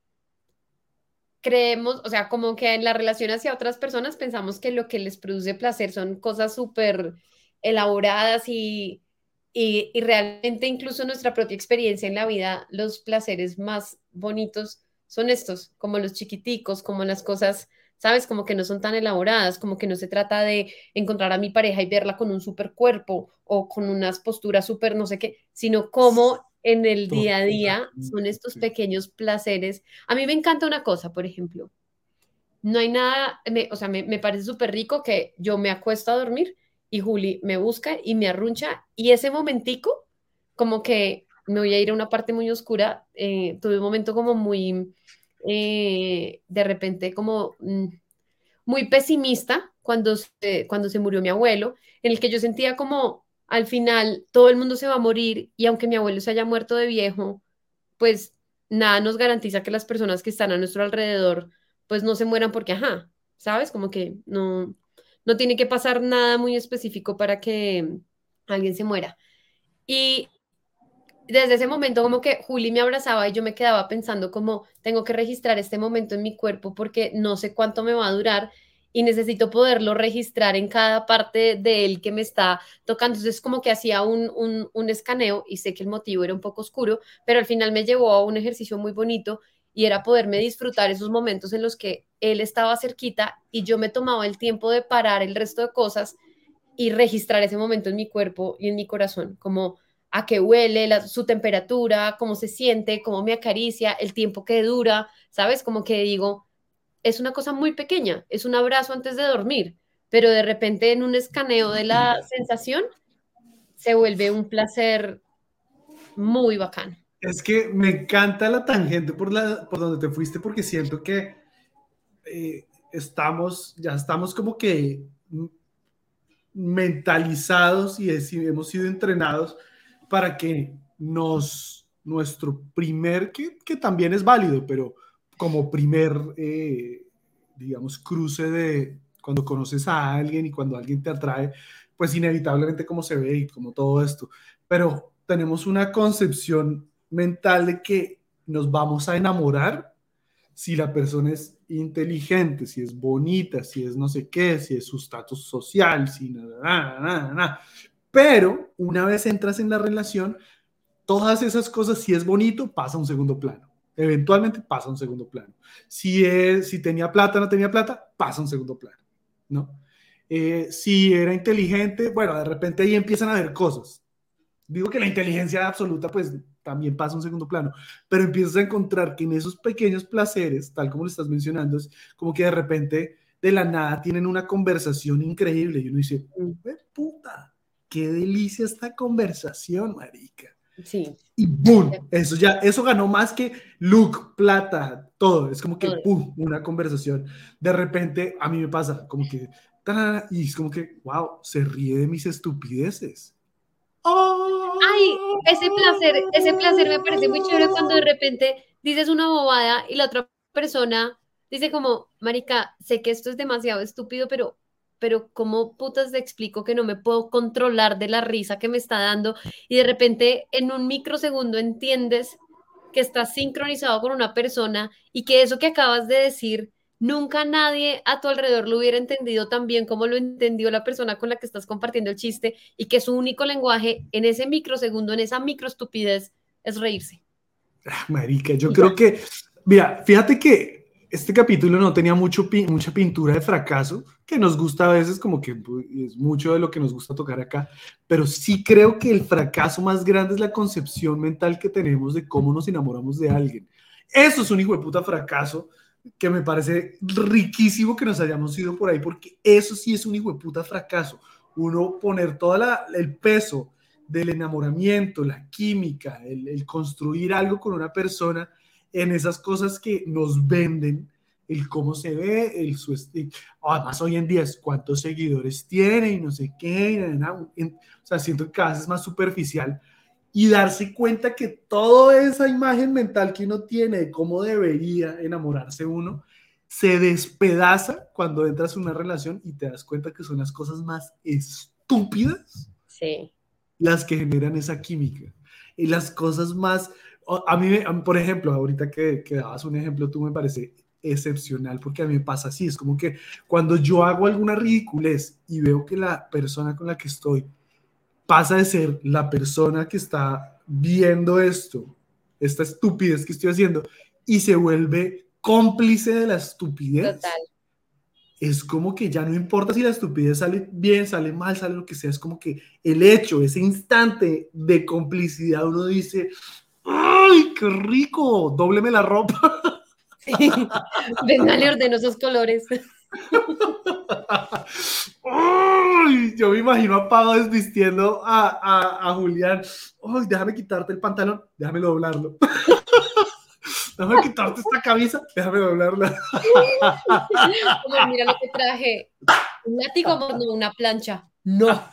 creemos, o sea, como que en la relación hacia otras personas pensamos que lo que les produce placer son cosas súper elaboradas y, y, y realmente incluso nuestra propia experiencia en la vida, los placeres más bonitos son estos, como los chiquiticos, como las cosas, ¿sabes? Como que no son tan elaboradas, como que no se trata de encontrar a mi pareja y verla con un super cuerpo o con unas posturas súper no sé qué, sino como en el día a día son estos totalmente. pequeños placeres. A mí me encanta una cosa, por ejemplo, no hay nada, me- o sea, me, me parece súper rico que yo me acuesto a dormir y Juli me busca y me arruncha y ese momentico, como que me voy a ir a una parte muy oscura, eh, tuve un momento como muy, eh, de repente como mm, muy pesimista cuando se, cuando se murió mi abuelo, en el que yo sentía como al final todo el mundo se va a morir y aunque mi abuelo se haya muerto de viejo, pues nada nos garantiza que las personas que están a nuestro alrededor pues no se mueran porque, ajá, ¿sabes? Como que no, no tiene que pasar nada muy específico para que alguien se muera. Y desde ese momento como que Juli me abrazaba y yo me quedaba pensando como tengo que registrar este momento en mi cuerpo porque no sé cuánto me va a durar y necesito poderlo registrar en cada parte de él que me está tocando. Entonces como que hacía un, un, un escaneo y sé que el motivo era un poco oscuro, pero al final me llevó a un ejercicio muy bonito y era poderme disfrutar esos momentos en los que él estaba cerquita y yo me tomaba el tiempo de parar el resto de cosas y registrar ese momento en mi cuerpo y en mi corazón, como a qué huele, la, su temperatura, cómo se siente, cómo me acaricia, el tiempo que dura, ¿sabes? Como que digo, es una cosa muy pequeña, es un abrazo antes de dormir, pero de repente en un escaneo de la sensación se vuelve un placer muy bacano. es que me encanta la tangente por, la, por donde te fuiste porque siento que eh, estamos, ya estamos como que mentalizados y es, hemos sido entrenados para que nos, nuestro primer, que, que también es válido, pero como primer, eh, digamos, cruce de cuando conoces a alguien y cuando alguien te atrae, pues inevitablemente como se ve y como todo esto, pero tenemos una concepción mental de que nos vamos a enamorar si la persona es inteligente, si es bonita, si es no sé qué, si es su estatus social, si nada, nada, nada, nada. Pero una vez entras en la relación, todas esas cosas, si es bonito, pasa a un segundo plano. Eventualmente pasa a un segundo plano. Si, es, si tenía plata, no tenía plata, pasa a un segundo plano, ¿no? Eh, si era inteligente, bueno, de repente ahí empiezan a ver cosas. Digo que la inteligencia absoluta, pues también pasa a un segundo plano, pero empiezas a encontrar que en esos pequeños placeres, tal como lo estás mencionando, es como que de repente de la nada tienen una conversación increíble y uno dice, puta, qué delicia esta conversación, marica. Sí. Y ¡boom! Eso ya, eso ganó más que look, plata, todo. Es como que Todo. ¡pum! Una conversación. De repente, a mí me pasa como que, ¡tarara! Y es como que, wow, se ríe de mis estupideces. Ay, ese placer, ese placer me parece muy chévere cuando de repente dices una bobada y la otra persona dice como, marica, sé que esto es demasiado estúpido, pero, pero ¿cómo putas te explico que no me puedo controlar de la risa que me está dando? Y de repente en un microsegundo entiendes que estás sincronizado con una persona y que eso que acabas de decir, nunca nadie a tu alrededor lo hubiera entendido tan bien como lo entendió la persona con la que estás compartiendo el chiste y que su único lenguaje en ese microsegundo, en esa microestupidez, es reírse. Marica, yo creo que, mira, fíjate que este capítulo no tenía mucho, mucha pintura de fracaso, que nos gusta a veces, como que es mucho de lo que nos gusta tocar acá, pero sí creo que el fracaso más grande es la concepción mental que tenemos de cómo nos enamoramos de alguien. Eso es un hijo de puta fracaso que me parece riquísimo que nos hayamos ido por ahí, porque eso sí es un hijo de puta fracaso. Uno poner todo el peso del enamoramiento, la química, el, el construir algo con una persona en esas cosas que nos venden, el cómo se ve, el su estilo. Además, hoy en día es cuántos seguidores tiene y no sé qué. Y nada, en, o sea, siento que cada vez es más superficial y darse cuenta que toda esa imagen mental que uno tiene de cómo debería enamorarse uno se despedaza cuando entras en una relación y te das cuenta que son las cosas más estúpidas. Sí. Las que generan esa química y las cosas más, a mí, a mí por ejemplo, ahorita que, que dabas un ejemplo, tú me parece excepcional porque a mí me pasa así, es como que cuando yo hago alguna ridiculez y veo que la persona con la que estoy pasa de ser la persona que está viendo esto, esta estupidez que estoy haciendo y se vuelve cómplice de la estupidez. Total. Es como que ya no importa si la estupidez sale bien, sale mal, sale lo que sea, es como que el hecho, ese instante de complicidad, uno dice, ¡ay, qué rico! Dóbleme la ropa. Sí. Venga, le ordeno esos colores. ¡Ay! Yo me imagino a Pau desvistiendo a, a, a Julián. ¡Ay, déjame quitarte el pantalón! Déjame doblarlo. Déjame quitarte esta camisa, déjame doblarla. Como, mira lo que traje. Un látigo, no, una plancha. No.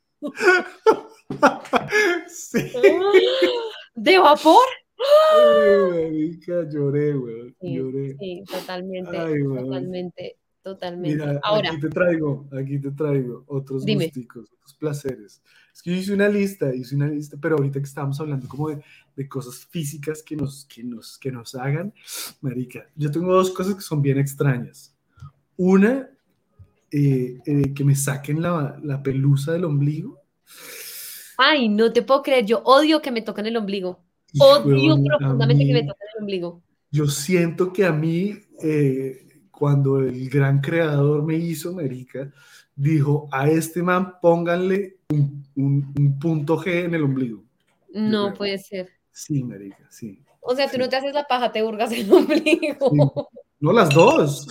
Sí. ¿De vapor? Ay, marica, lloré, güey. Sí, Lloré. sí, totalmente. Ay, totalmente, totalmente. Mira, Ahora, aquí te traigo, aquí te traigo otros dime. gusticos, otros placeres. Es que yo hice una lista, hice una lista, pero ahorita que estábamos hablando como de, de cosas físicas que nos, que, nos, que nos hagan, marica, yo tengo dos cosas que son bien extrañas. Una, eh, eh, que me saquen la, la pelusa del ombligo. Ay, no te puedo creer, yo odio que me toquen el ombligo. Y, Odio weón, a profundamente que me mí, toquen el ombligo. yo siento que a mí, eh, cuando el gran creador me hizo, marica, dijo, a este man pónganle un, un, un punto G en el ombligo. No puede ser. Sí, marica, sí. O sea, tú sí. no te haces la paja, te hurgas el ombligo. Sí. No, las dos.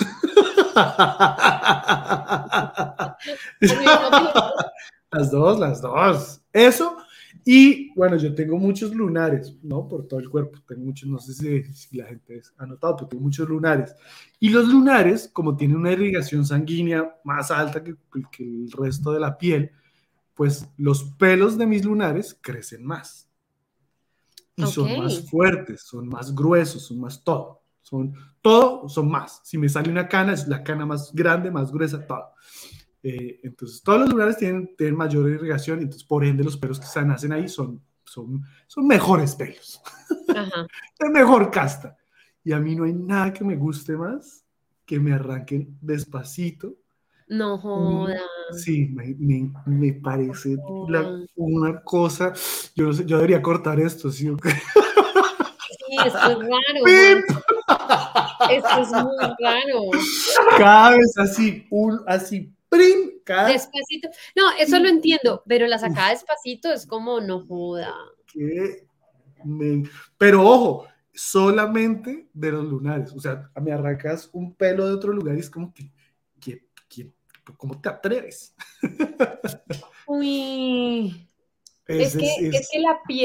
Las dos, las dos. Eso. Y bueno, yo tengo muchos lunares, ¿no? Por todo el cuerpo. Tengo muchos, no sé si, si la gente ha notado, pero tengo muchos lunares. Y los lunares, como tienen una irrigación sanguínea más alta que, que el resto de la piel, pues los pelos de mis lunares crecen más. Y okay. Son más fuertes, son más gruesos, son más todo. Son todo, son más. Si me sale una cana, es la cana más grande, más gruesa, todo. Eh, entonces, todos los lunares tienen, tienen mayor irrigación, entonces, por ende, los pelos que se nacen ahí son, son, son mejores pelos. Ajá. Es mejor casta. Y a mí no hay nada que me guste más que me arranquen despacito. No jodas. Sí, me, me, me parece no la, una cosa. Yo no sé, yo debería cortar esto, ¿sí? Sí, esto es raro. Esto es muy raro. Cada vez así, un, así, prim, cada... Despacito. No, eso lo entiendo, pero la sacada despacito es como, no joda. ¿Qué? Me... Pero ojo, solamente de los lunares. O sea, me arrancas un pelo de otro lugar y es como que, que, que ¿cómo te atreves? Uy. Es, es, que, es, es que la piel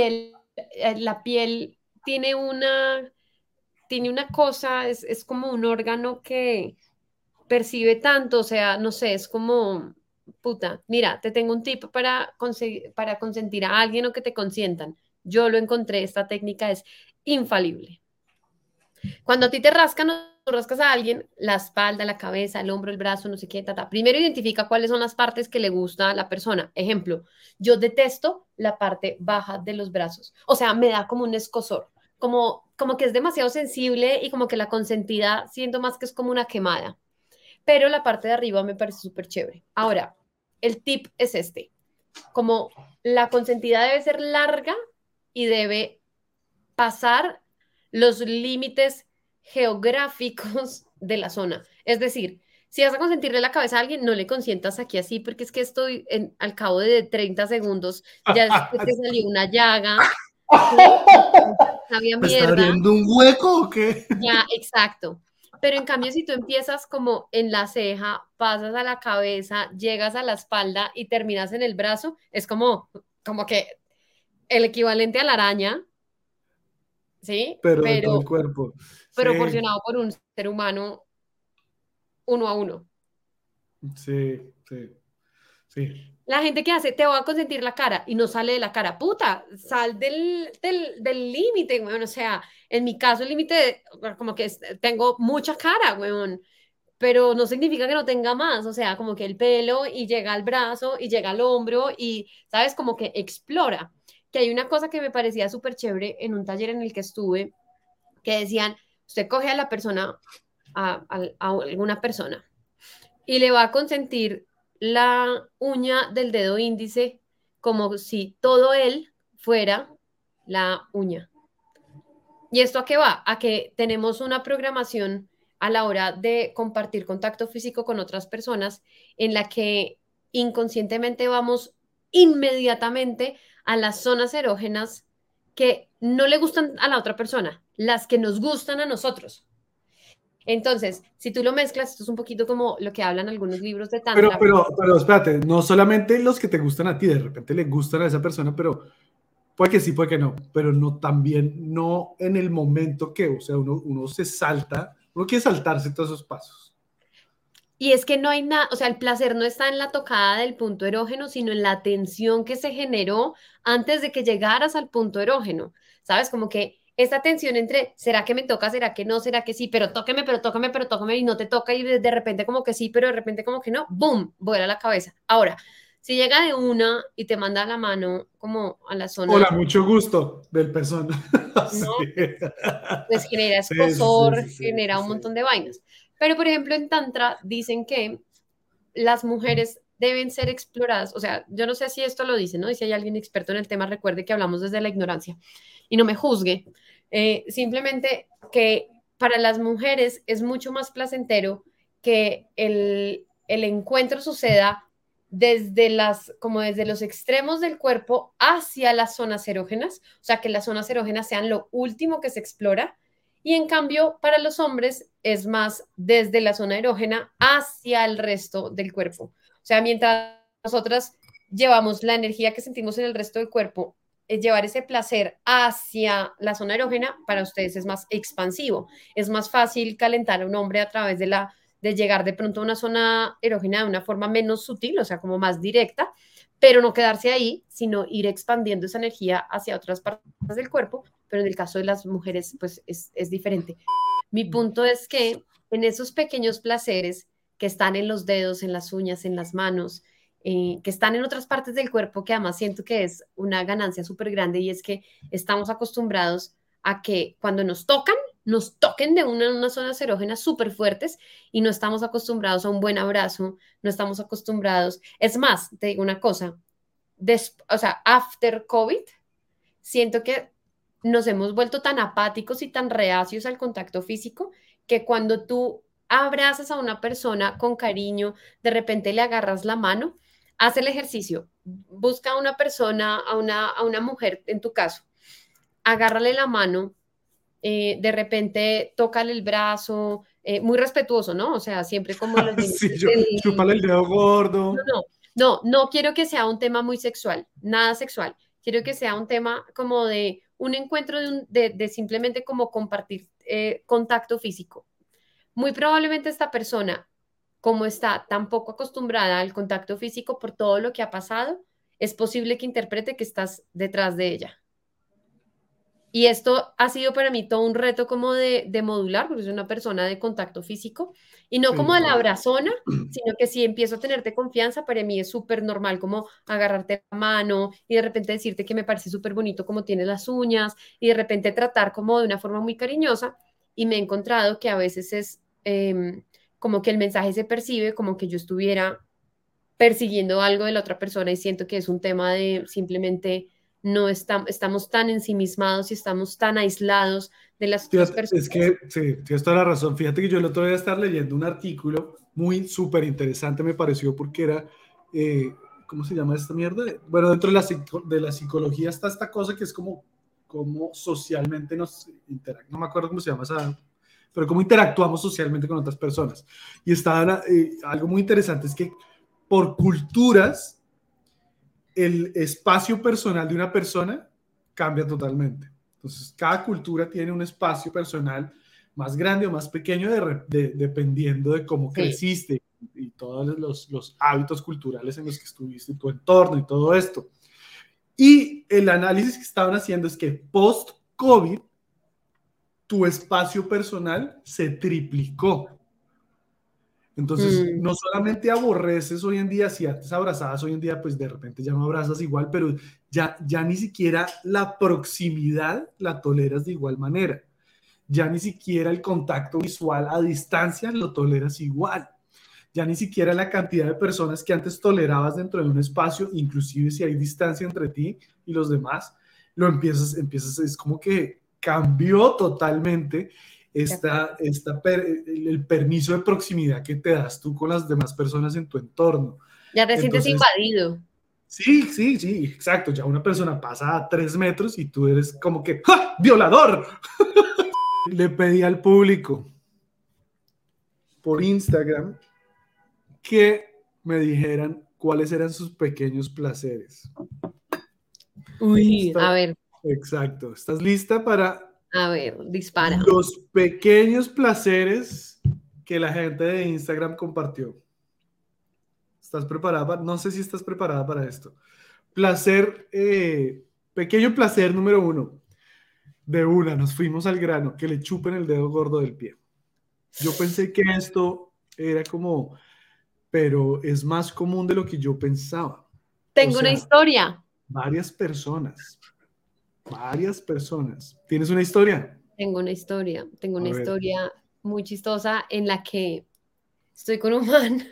eh, la piel tiene una, tiene una cosa, es, es como un órgano que percibe tanto, o sea, no sé, es como, puta, mira, te tengo un tip para, conseguir, para consentir a alguien o que te consientan. Yo lo encontré, esta técnica es infalible. Cuando a ti te rascan o tú rascas a alguien, la espalda, la cabeza, el hombro, el brazo, no sé qué, ta, ta, primero identifica cuáles son las partes que le gusta a la persona. Ejemplo, yo detesto la parte baja de los brazos. O sea, me da como un escozor, como, como que es demasiado sensible y como que la consentida siento más que es como una quemada. Pero la parte de arriba me parece súper chévere. Ahora, el tip es este, como la consentida debe ser larga y debe pasar los límites geográficos de la zona. Es decir, si vas a consentirle la cabeza a alguien, no le consientas aquí así, porque es que estoy en, al cabo de treinta segundos, ya es que te salió una llaga, había ¿Me está mierda. abriendo un hueco o qué? Ya, exacto. Pero en cambio, si tú empiezas como en la ceja, pasas a la cabeza, llegas a la espalda y terminas en el brazo, es como, como que el equivalente a la araña, ¿sí? Pero de todo el Pero cuerpo. Sí, proporcionado por un ser humano uno a uno. sí, sí, sí. La gente que hace, te voy a consentir la cara y no sale de la cara, puta, sal del del del límite, weón. O sea, en mi caso el límite, como que es- tengo mucha cara, weón, pero no significa que no tenga más, o sea, como que el pelo y llega al brazo y llega al hombro y, ¿sabes? Como que explora. Que hay una cosa que me parecía súper chévere en un taller en el que estuve, que decían, usted coge a la persona, a, a, a alguna persona, y le va a consentir la uña del dedo índice como si todo él fuera la uña. ¿Y esto a qué va? A que tenemos una programación a la hora de compartir contacto físico con otras personas en la que inconscientemente vamos inmediatamente a las zonas erógenas que no le gustan a la otra persona, las que nos gustan a nosotros. Entonces, si tú lo mezclas, esto es un poquito como lo que hablan algunos libros de Pero, Tantra. pero, pero espérate, no solamente los que te gustan a ti, de repente le gustan a esa persona, pero puede que sí, puede que no, pero no también, no en el momento que, o sea, uno, uno se salta, uno quiere saltarse todos esos pasos. Y es que no hay nada, o sea, el placer no está en la tocada del punto erógeno, sino en la tensión que se generó antes de que llegaras al punto erógeno. ¿Sabes? Como que esta tensión entre, ¿será que me toca? ¿Será que no? ¿Será que sí? Pero tóqueme, pero tócame, pero tócame y no te toca y de, de repente como que sí, pero de repente como que no, ¡boom! Vuela la cabeza. Ahora, si llega de una y te manda la mano como a la Hola, zona, mucho gusto del persona. ¿no? Sí. Pues genera Sí, sí, escozor, sí, sí, genera un sí. montón de vainas. Pero, por ejemplo, en Tantra dicen que las mujeres deben ser exploradas. O sea, yo no sé si esto lo dicen, ¿no? Y si hay alguien experto en el tema, recuerde que hablamos desde la ignorancia y no me juzgue. Eh, simplemente que para las mujeres es mucho más placentero que el, el encuentro suceda desde las, como desde los extremos del cuerpo hacia las zonas erógenas, o sea, que las zonas erógenas sean lo último que se explora, y en cambio para los hombres es más desde la zona erógena hacia el resto del cuerpo. O sea, mientras nosotras llevamos la energía que sentimos en el resto del cuerpo, es llevar ese placer hacia la zona erógena, para ustedes es más expansivo, es más fácil calentar a un hombre a través de la de llegar de pronto a una zona erógena de una forma menos sutil, o sea, como más directa, pero no quedarse ahí, sino ir expandiendo esa energía hacia otras partes del cuerpo, pero en el caso de las mujeres, pues es, es diferente. Mi punto es que en esos pequeños placeres que están en los dedos, en las uñas, en las manos, eh, que están en otras partes del cuerpo, que además siento que es una ganancia súper grande, y es que estamos acostumbrados a que cuando nos tocan, nos toquen de una, unas zonas erógenas súper fuertes y no estamos acostumbrados a un buen abrazo, no estamos acostumbrados. Es más, te digo una cosa, des, o sea, after COVID, siento que nos hemos vuelto tan apáticos y tan reacios al contacto físico que cuando tú abrazas a una persona con cariño, de repente le agarras la mano, haz el ejercicio, busca a una persona, a una, a una mujer en tu caso, agárrale la mano, eh, de repente tócale el brazo, eh, muy respetuoso, ¿no? O sea, siempre como en los Sí, límites yo, del... chúpale el dedo No, gordo. no, no, no quiero que sea un tema muy sexual, nada sexual. quiero que sea un tema como de un encuentro de, un, de, de simplemente como compartir eh, contacto físico. Muy probablemente esta persona, como está tan poco acostumbrada al contacto físico por todo lo que ha pasado, es posible que interprete que estás detrás de ella. Y esto ha sido para mí todo un reto como de, de modular, porque soy una persona de contacto físico, y no Sí. como de la abrazona, sino que si empiezo a tenerte confianza, para mí es súper normal como agarrarte la mano y de repente decirte que me parece súper bonito como tienes las uñas, y de repente tratar como de una forma muy cariñosa, y me he encontrado que a veces es eh, como que el mensaje se percibe como que yo estuviera persiguiendo algo de la otra persona, y siento que es un tema de simplemente no está, estamos tan ensimismados y estamos tan aislados de las otras Fíjate, personas. es que, sí, tienes toda la razón. Fíjate que yo el otro día estaba leyendo un artículo muy súper interesante, me pareció, porque era, eh, ¿cómo se llama esta mierda? Bueno, dentro de la, de la psicología está esta cosa que es como, como socialmente nos interactuamos, no me acuerdo cómo se llama esa, pero cómo interactuamos socialmente con otras personas. Y estaba, eh, algo muy interesante es que por culturas, el espacio personal de una persona cambia totalmente. Entonces, cada cultura tiene un espacio personal más grande o más pequeño de, de, dependiendo de cómo sí. creciste y todos los, los hábitos culturales en los que estuviste, tu entorno y todo esto. Y el análisis que estaban haciendo es que post-COVID, tu espacio personal se triplicó. Entonces, mm. no solamente aborreces hoy en día, si antes abrazabas, hoy en día pues de repente ya no abrazas igual, pero ya, ya ni siquiera la proximidad la toleras de igual manera. Ya ni siquiera el contacto visual a distancia lo toleras igual. Ya ni siquiera la cantidad de personas que antes tolerabas dentro de un espacio, inclusive si hay distancia entre ti y los demás, lo empiezas, empiezas, es como que cambió totalmente Esta, esta per, el permiso de proximidad que te das tú con las demás personas en tu entorno. Ya te sientes invadido. Sí, sí, sí, exacto. Ya una persona pasa a tres metros y tú eres como que ¡ja! ¡Violador! Le pedí al público por Instagram que me dijeran cuáles eran sus pequeños placeres. Uy, ¿Estás? a ver. Exacto. ¿Estás lista para... A ver, dispara. Los pequeños placeres que la gente de Instagram compartió. ¿Estás preparada? Para, no sé si estás preparada para esto. Placer, eh, pequeño placer número uno. De una, nos fuimos al grano, que le chupen el dedo gordo del pie. Yo pensé que esto era como, pero es más común de lo que yo pensaba. Tengo o sea, una historia. Varias personas. Varias personas. ¿Tienes una historia? Tengo una historia. Tengo una historia muy chistosa en la que estoy con un man.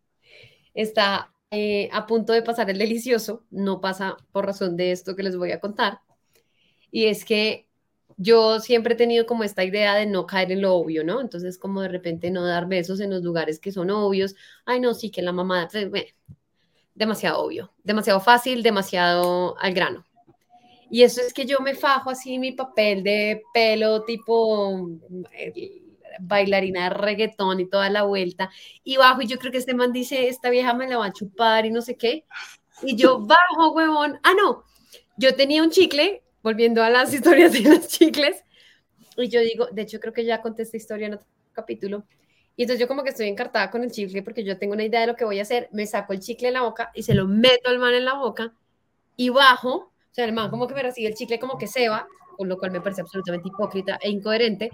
Está eh, a punto de pasar el delicioso. No pasa por razón de esto que les voy a contar. Y es que yo siempre he tenido como esta idea de no caer en lo obvio, ¿no? Entonces, como de repente no dar besos en los lugares que son obvios. Ay, no, sí, que la mamá... Bueno, demasiado obvio. Demasiado fácil, demasiado al grano. Y eso es que yo me fajo así mi papel de pelo tipo eh, bailarina de reggaetón y toda la vuelta, y bajo, y yo creo que este man dice, esta vieja me la va a chupar y no sé qué, y yo bajo, huevón, ah no, yo tenía un chicle, volviendo a las historias de los chicles, y yo digo, de hecho creo que ya conté esta historia en otro capítulo, y entonces yo como que estoy encartada con el chicle, porque yo tengo una idea de lo que voy a hacer, me saco el chicle en la boca, y se lo meto al man en la boca, y bajo. O sea, el man como que me recibe el chicle como que se va, con lo cual me parece absolutamente hipócrita e incoherente.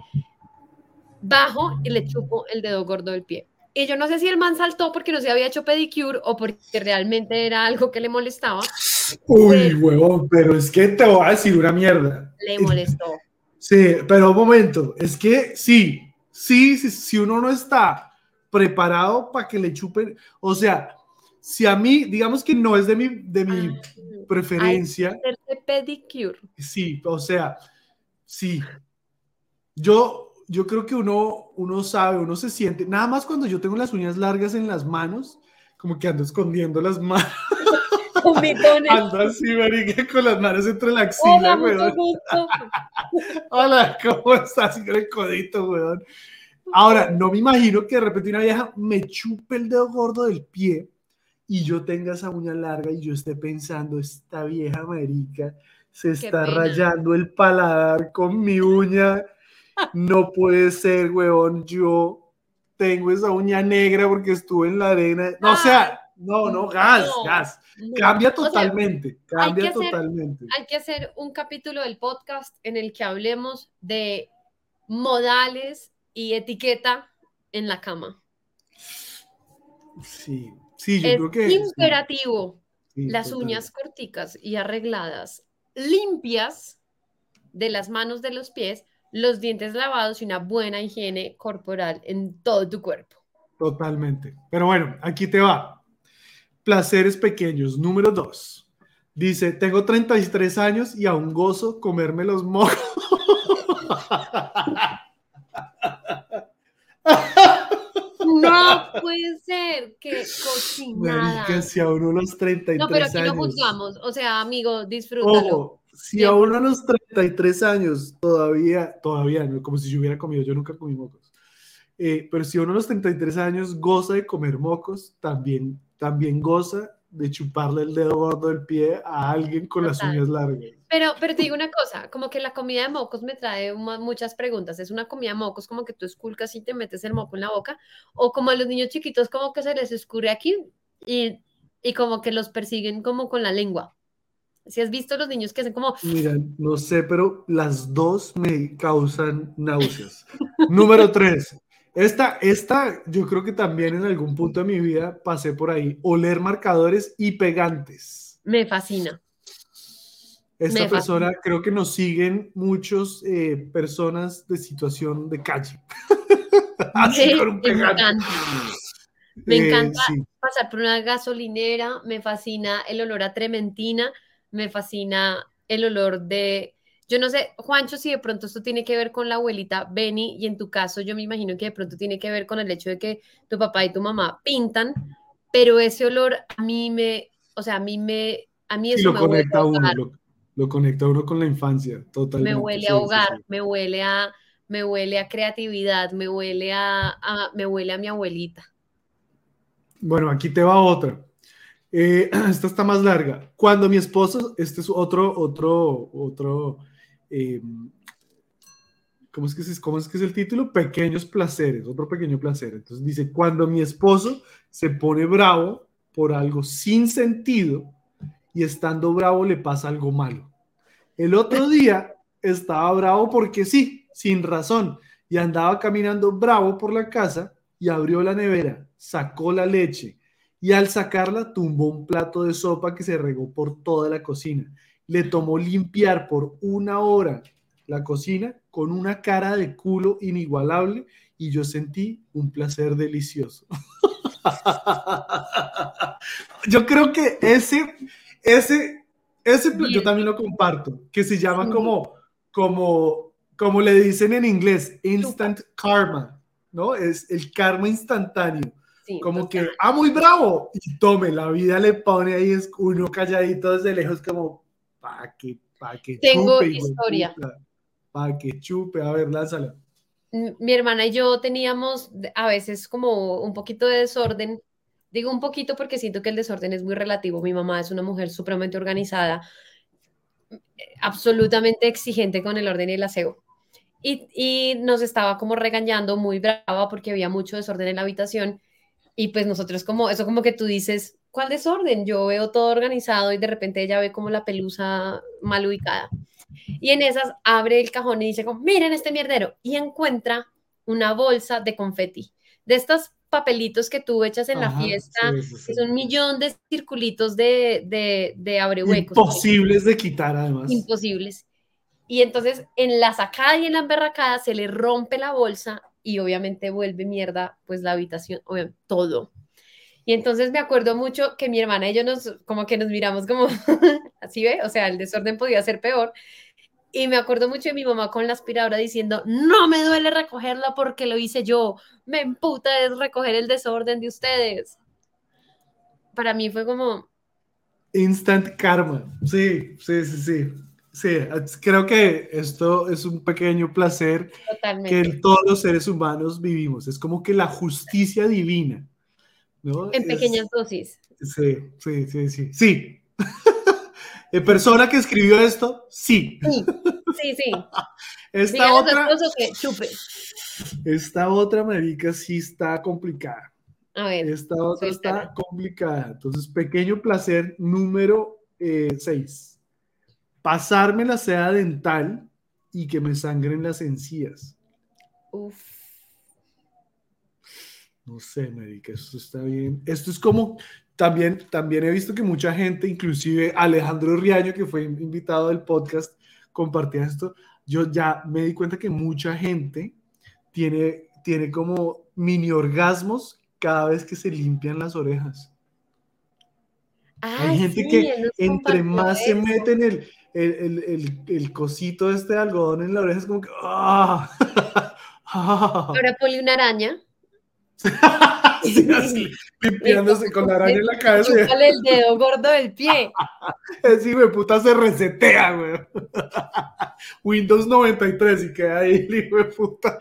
Bajo y le chupo el dedo gordo del pie. Y yo no sé si el man saltó porque no se había hecho pedicure o porque realmente era algo que le molestaba. Uy, pero, huevón, pero es que te voy a decir una mierda. Le molestó. Sí, pero un momento, es que sí, sí, sí, si uno no está preparado para que le chupen, o sea... Si a mí, digamos que no es de mi, de mi ah, preferencia. Hay que hacerse pedicure. Sí, o sea, sí. Yo, yo creo que uno, uno sabe, uno se siente. Nada más cuando yo tengo las uñas largas en las manos, como que ando escondiendo las manos. Ando así, marica, con las manos entre la axila, weón. Hola, ¿cómo estás? Con el codito, weón. Ahora, no me imagino que de repente una vieja me chupe el dedo gordo del pie. y yo tenga esa uña larga y yo esté pensando, esta vieja marica se está pena. rayando el paladar con mi uña, no puede ser, huevón, yo tengo esa uña negra porque estuve en la arena, no, o sea, no, no, gas, no, gas, no. cambia totalmente, O sea, hay cambia que hacer- totalmente. Hay que hacer un capítulo del podcast en el que hablemos de modales y etiqueta en la cama. Sí, sí, yo Es creo que... imperativo sí, sí, las total. uñas corticas y arregladas, limpias de las manos, de los pies, los dientes lavados y una buena higiene corporal en todo tu cuerpo. Totalmente. Pero bueno, aquí te va. Placeres pequeños. Número dos. Dice, tengo treinta y tres años y aún gozo comerme los mocos. No puede ser, qué cochinada. Marica, si a uno a los treinta y tres No, pero aquí años... no juzgamos, o sea, amigo, disfrútalo. Ojo, si a uno a los treinta y tres años todavía, todavía, no, como si yo hubiera comido, yo nunca comí mocos. Eh, pero si uno a los treinta y tres años goza de comer mocos, también, también goza de chuparle el dedo gordo del pie a alguien con las Total. uñas largas. Pero, pero te digo una cosa, como que la comida de mocos me trae mu- muchas preguntas. ¿Es una comida de mocos como que tú esculcas y te metes el moco en la boca? ¿O como a los niños chiquitos como que se les escurre aquí y, y como que los persiguen como con la lengua? ¿Si has visto los niños que hacen como... Mira, no sé, pero las dos me causan náuseas. Número tres. Esta, esta, yo creo que también en algún punto de mi vida pasé por ahí. Oler marcadores y pegantes. Me fascina. Esta Me persona, fascina. creo que nos siguen muchos eh, personas de situación de calle. Así Me con un pegante. encanta. Me Eh, encanta sí. pasar por una gasolinera, me fascina el olor a trementina, me fascina el olor de, yo no sé, Juancho, si de pronto esto tiene que ver con la abuelita Benny, y en tu caso yo me imagino que de pronto tiene que ver con el hecho de que tu papá y tu mamá pintan, pero ese olor a mí me, o sea, a mí me, a mí Sí, eso lo me huele conecta a a uno, hogar, lo, lo conecta a uno con la infancia, totalmente. me huele Sí, a sí, hogar, sí. me huele a, me huele a creatividad, me huele a, a- me huele a mi abuelita. Bueno, aquí te va otra. Eh, esta está más larga. Cuando mi esposo, este es otro, otro, otro, eh, ¿cómo es que es, cómo es que es el título? Pequeños placeres, otro pequeño placer. Entonces dice, cuando mi esposo se pone bravo por algo sin sentido y estando bravo le pasa algo malo. El otro día estaba bravo porque sí, sin razón, y andaba caminando bravo por la casa y abrió la nevera, sacó la leche y al sacarla tumbó un plato de sopa que se regó por toda la cocina. Le tomó limpiar por una hora la cocina con una cara de culo inigualable y yo sentí un placer delicioso. Yo creo que ese, ese, ese, pla- yo Bien, también lo comparto, que se llama sí, como, como, como le dicen en inglés, chupa, instant karma, ¿no? Es el karma instantáneo. sí, Como total. que, ah, muy bravo, y tome, la vida le pone ahí, es uno calladito desde lejos, como, pa' que, pa' que Tengo chupe, hijo de historia. puta, pa' que chupe, a ver, lánzala. M- Mi hermana y yo teníamos de- a veces como un poquito de desorden. Digo un poquito porque siento que el desorden es muy relativo. Mi mamá es una mujer supremamente organizada, absolutamente exigente con el orden y el aseo. Y, y nos estaba como regañando muy brava porque había mucho desorden en la habitación. Y pues nosotros como, eso como que tú dices, ¿cuál desorden? Yo veo todo organizado y de repente ella ve como la pelusa mal ubicada. Y en esas abre el cajón y dice como, miren este mierdero. Y encuentra una bolsa de confeti. De estos papelitos que tú echas en la Ajá, fiesta, sí, sí, que sí. son un millón de circulitos de, de, de abrehuecos, Imposibles de quitar, además. imposibles. Y entonces en la sacada y en la emberracada se le rompe la bolsa y obviamente vuelve mierda, pues la habitación, obviamente, todo. Y entonces me acuerdo mucho que mi hermana y yo nos, como que nos miramos como, así ve, o sea, el desorden podía ser peor. Y me acuerdo mucho de mi mamá con la aspiradora diciendo, no me duele recogerla porque lo hice yo, me emputa es recoger el desorden de ustedes. Para mí fue como, Instant karma. Sí, sí, sí, sí. Sí, creo que esto es un pequeño placer que totalmente, todos los seres humanos vivimos. Es como que la justicia divina, ¿no? en pequeñas Es, dosis. Sí, sí, sí, sí. Sí. Persona que escribió esto, sí. Sí, sí, sí. Esta Dígale a su otra, esposo que chupe. esta otra, marica, sí está complicada. A ver, Esta otra suéltala. está complicada. Entonces, pequeño placer número seis. Pasarme la seda dental y que me sangren las encías. Uf. No sé, marica, esto está bien. Esto es como, también, también he visto que mucha gente, inclusive Alejandro Riaño, que fue invitado del podcast, compartía esto. Yo ya me di cuenta que mucha gente tiene, tiene como mini orgasmos cada vez que se limpian las orejas. Ah, Hay gente sí, que él nos entre compartió más se eso. meten el, el, el, el, el cosito este de algodón en la oreja, es como que... ¡ah! Ahora ponle una araña. Sí, así, limpiándose con la araña en la cabeza. Chúpale el dedo gordo del pie. Ese hijo de puta se resetea, güey. Windows noventa y tres y queda ahí el hijo de puta.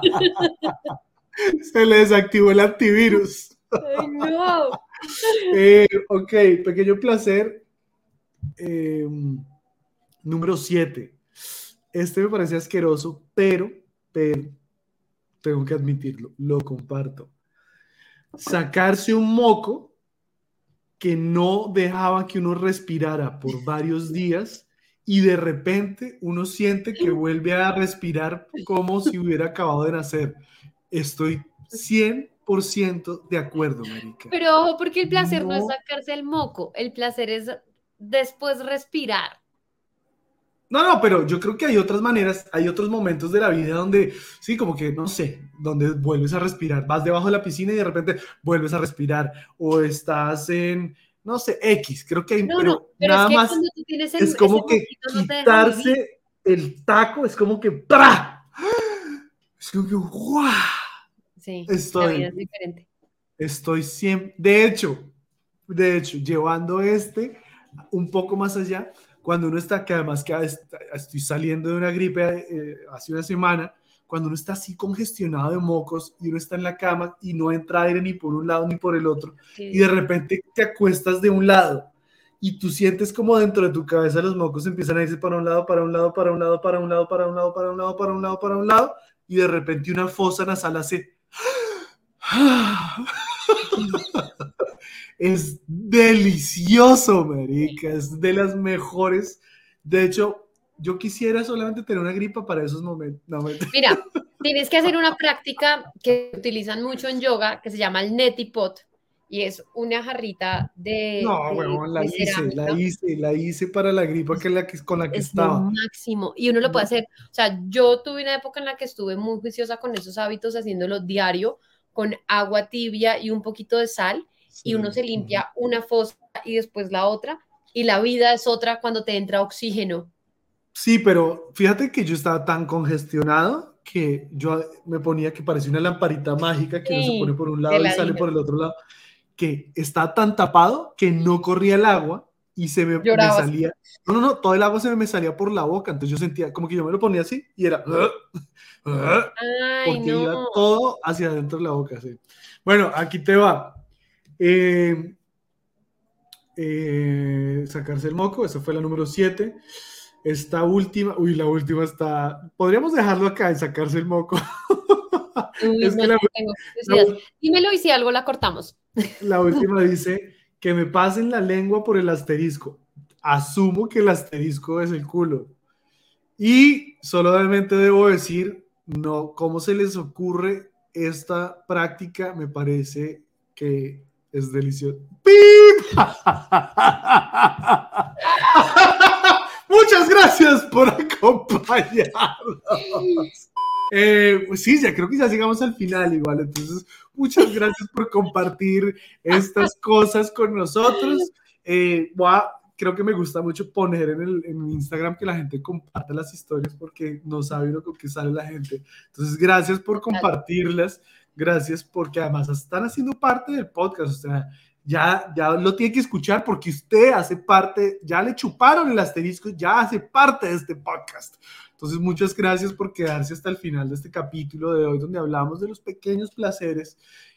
Se le desactivó el antivirus. Ay, no. Eh, ok, pequeño placer. Eh, número siete. Este me parece asqueroso, pero, pero, tengo que admitirlo, lo comparto. Sacarse un moco que no dejaba que uno respirara por varios días y de repente uno siente que vuelve a respirar como si hubiera acabado de nacer. Estoy cien por ciento de acuerdo, marica. Pero ojo, porque el placer no, No. es sacarse el moco, el placer es después respirar. No, no, pero yo creo que hay otras maneras, hay otros momentos de la vida donde, sí, como que, no sé, donde vuelves a respirar, vas debajo de la piscina y de repente vuelves a respirar, o estás en, no sé, X, creo que hay, No, pero, no, pero nada es que más, cuando tú tienes el, es como ese que moquito no te deja vivir. quitarse el taco, es como que, ¡pra! Es como que, ¡guau! Sí, Estoy, la vida es diferente. Estoy siempre, de hecho, de hecho, llevando este un poco más allá, cuando uno está, que además que estoy saliendo de una gripe eh, hace una semana, cuando uno está así congestionado de mocos y uno está en la cama y no entra aire ni por un lado ni por el otro, sí. Y de repente te acuestas de un lado y tú sientes como dentro de tu cabeza los mocos empiezan a irse para un lado, para un lado, para un lado, para un lado, para un lado, para un lado, para un lado, para un lado, y de repente una fosa nasal hace... Es delicioso, marica, es de las mejores. De hecho, yo quisiera solamente tener una gripa para esos momentos. No, mira, tienes que hacer una práctica que utilizan mucho en yoga, que se llama el neti pot, y es una jarrita de No, de, huevón, la de hice, cerámica. la hice, la hice para la gripa que la que, con la que es estaba. Lo máximo, y uno lo puede hacer. O sea, yo tuve una época en la que estuve muy juiciosa con esos hábitos, haciéndolo diario, con agua tibia y un poquito de sal, sí. Y uno se limpia una fosa y después la otra, y la vida es otra cuando te entra oxígeno. Sí, pero fíjate que yo estaba tan congestionado que yo me ponía que parecía una lamparita mágica que sí, uno se pone por un lado y sale por el otro lado, que está tan tapado que no corría el agua y se me, me salía, no, no, no, todo el agua se me salía por la boca, entonces yo sentía como que yo me lo ponía así y era... Ay, porque no. iba todo hacia adentro de la boca, sí. Bueno, aquí te va. Eh, eh, sacarse el moco, esa fue la número siete. Esta última, uy, la última está. Podríamos dejarlo acá en sacarse el moco. Uy, es no, que la, tengo la, dímelo y si algo la cortamos. La última dice que me pasen la lengua por el asterisco. Asumo que el asterisco es el culo. Y solamente debo decir, no, ¿cómo se les ocurre esta práctica? Me parece que es delicioso. ¡Pip! Muchas gracias por acompañarnos. Eh, pues sí, ya creo que ya llegamos al final igual, entonces muchas gracias por compartir estas cosas con nosotros. Eh, voy a, creo que me gusta mucho poner en el en Instagram que la gente comparte las historias porque no sabe uno con qué sale la gente. Entonces, gracias por compartirlas, gracias porque además están haciendo parte del podcast, o sea, ya, ya lo tiene que escuchar porque usted hace parte, ya le chuparon el asterisco, ya hace parte de este podcast. Entonces, muchas gracias por quedarse hasta el final de este capítulo de hoy donde hablamos de los pequeños placeres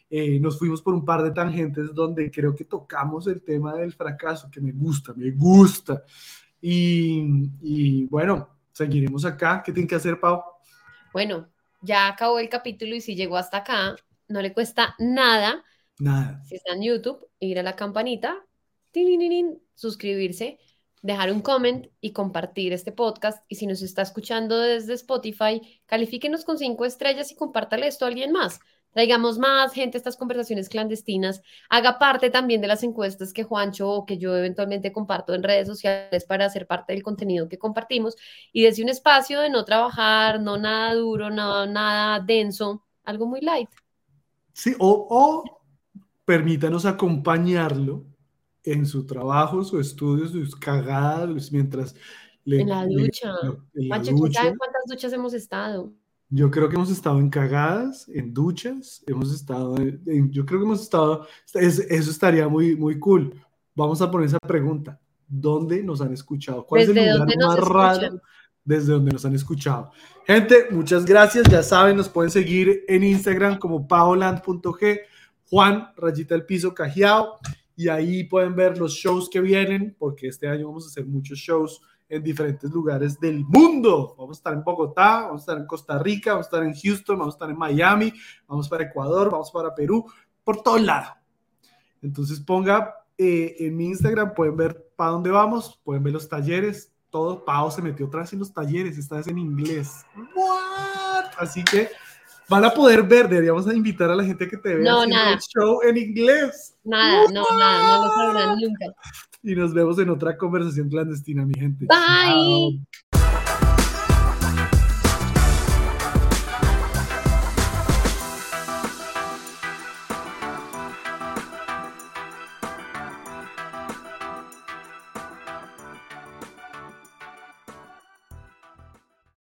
Eh, nos fuimos por un par de tangentes donde creo que tocamos el tema del fracaso, que me gusta, me gusta. Y, y bueno, seguiremos acá. ¿Qué tienen que hacer, Pau? Bueno, ya acabó el capítulo y si llegó hasta acá, no le cuesta nada. Nada. Si está en YouTube, ir a la campanita, tin, tin, tin, tin, suscribirse, dejar un comment y compartir este podcast. Y si nos está escuchando desde Spotify, califíquenos con cinco estrellas y compártale esto a alguien más. Traigamos más gente a estas conversaciones clandestinas. Haga parte también de las encuestas que Juancho o que yo eventualmente comparto en redes sociales para hacer parte del contenido que compartimos. Y desde un espacio de no trabajar, no nada duro, no nada denso, algo muy light. Sí, o, o permítanos acompañarlo en su trabajo, su estudio, sus cagadas, mientras le, En la le- ducha. en la Pancho, ¿quién ducha. sabe cuántas duchas hemos estado? Yo creo que hemos estado en cagadas, en duchas, hemos estado, en, en- yo creo que hemos estado, es- eso estaría muy, muy cool. Vamos a poner esa pregunta. ¿Dónde nos han escuchado? ¿Cuál es el ¿Desde lugar dónde nos más escuchan? raro desde donde nos han escuchado? Gente, muchas gracias. Ya saben, nos pueden seguir en Instagram como paoland punto g, Juan, rayita el piso, cajiao. Y ahí pueden ver los shows que vienen, porque este año vamos a hacer muchos shows en diferentes lugares del mundo. Vamos a estar en Bogotá, vamos a estar en Costa Rica, vamos a estar en Houston, vamos a estar en Miami, vamos para Ecuador, vamos para Perú, por todo lado. Entonces ponga eh, en mi Instagram, pueden ver para dónde vamos, pueden ver los talleres, todo. Pau se metió otra vez en los talleres, esta vez en inglés. ¿What? Así que van a poder ver, deberíamos invitar a la gente que te vea No, haciendo nada. el show en inglés. Nada, no, nada, no lo sabrán nunca. Y nos vemos en otra conversación clandestina, mi gente. Bye. Chao.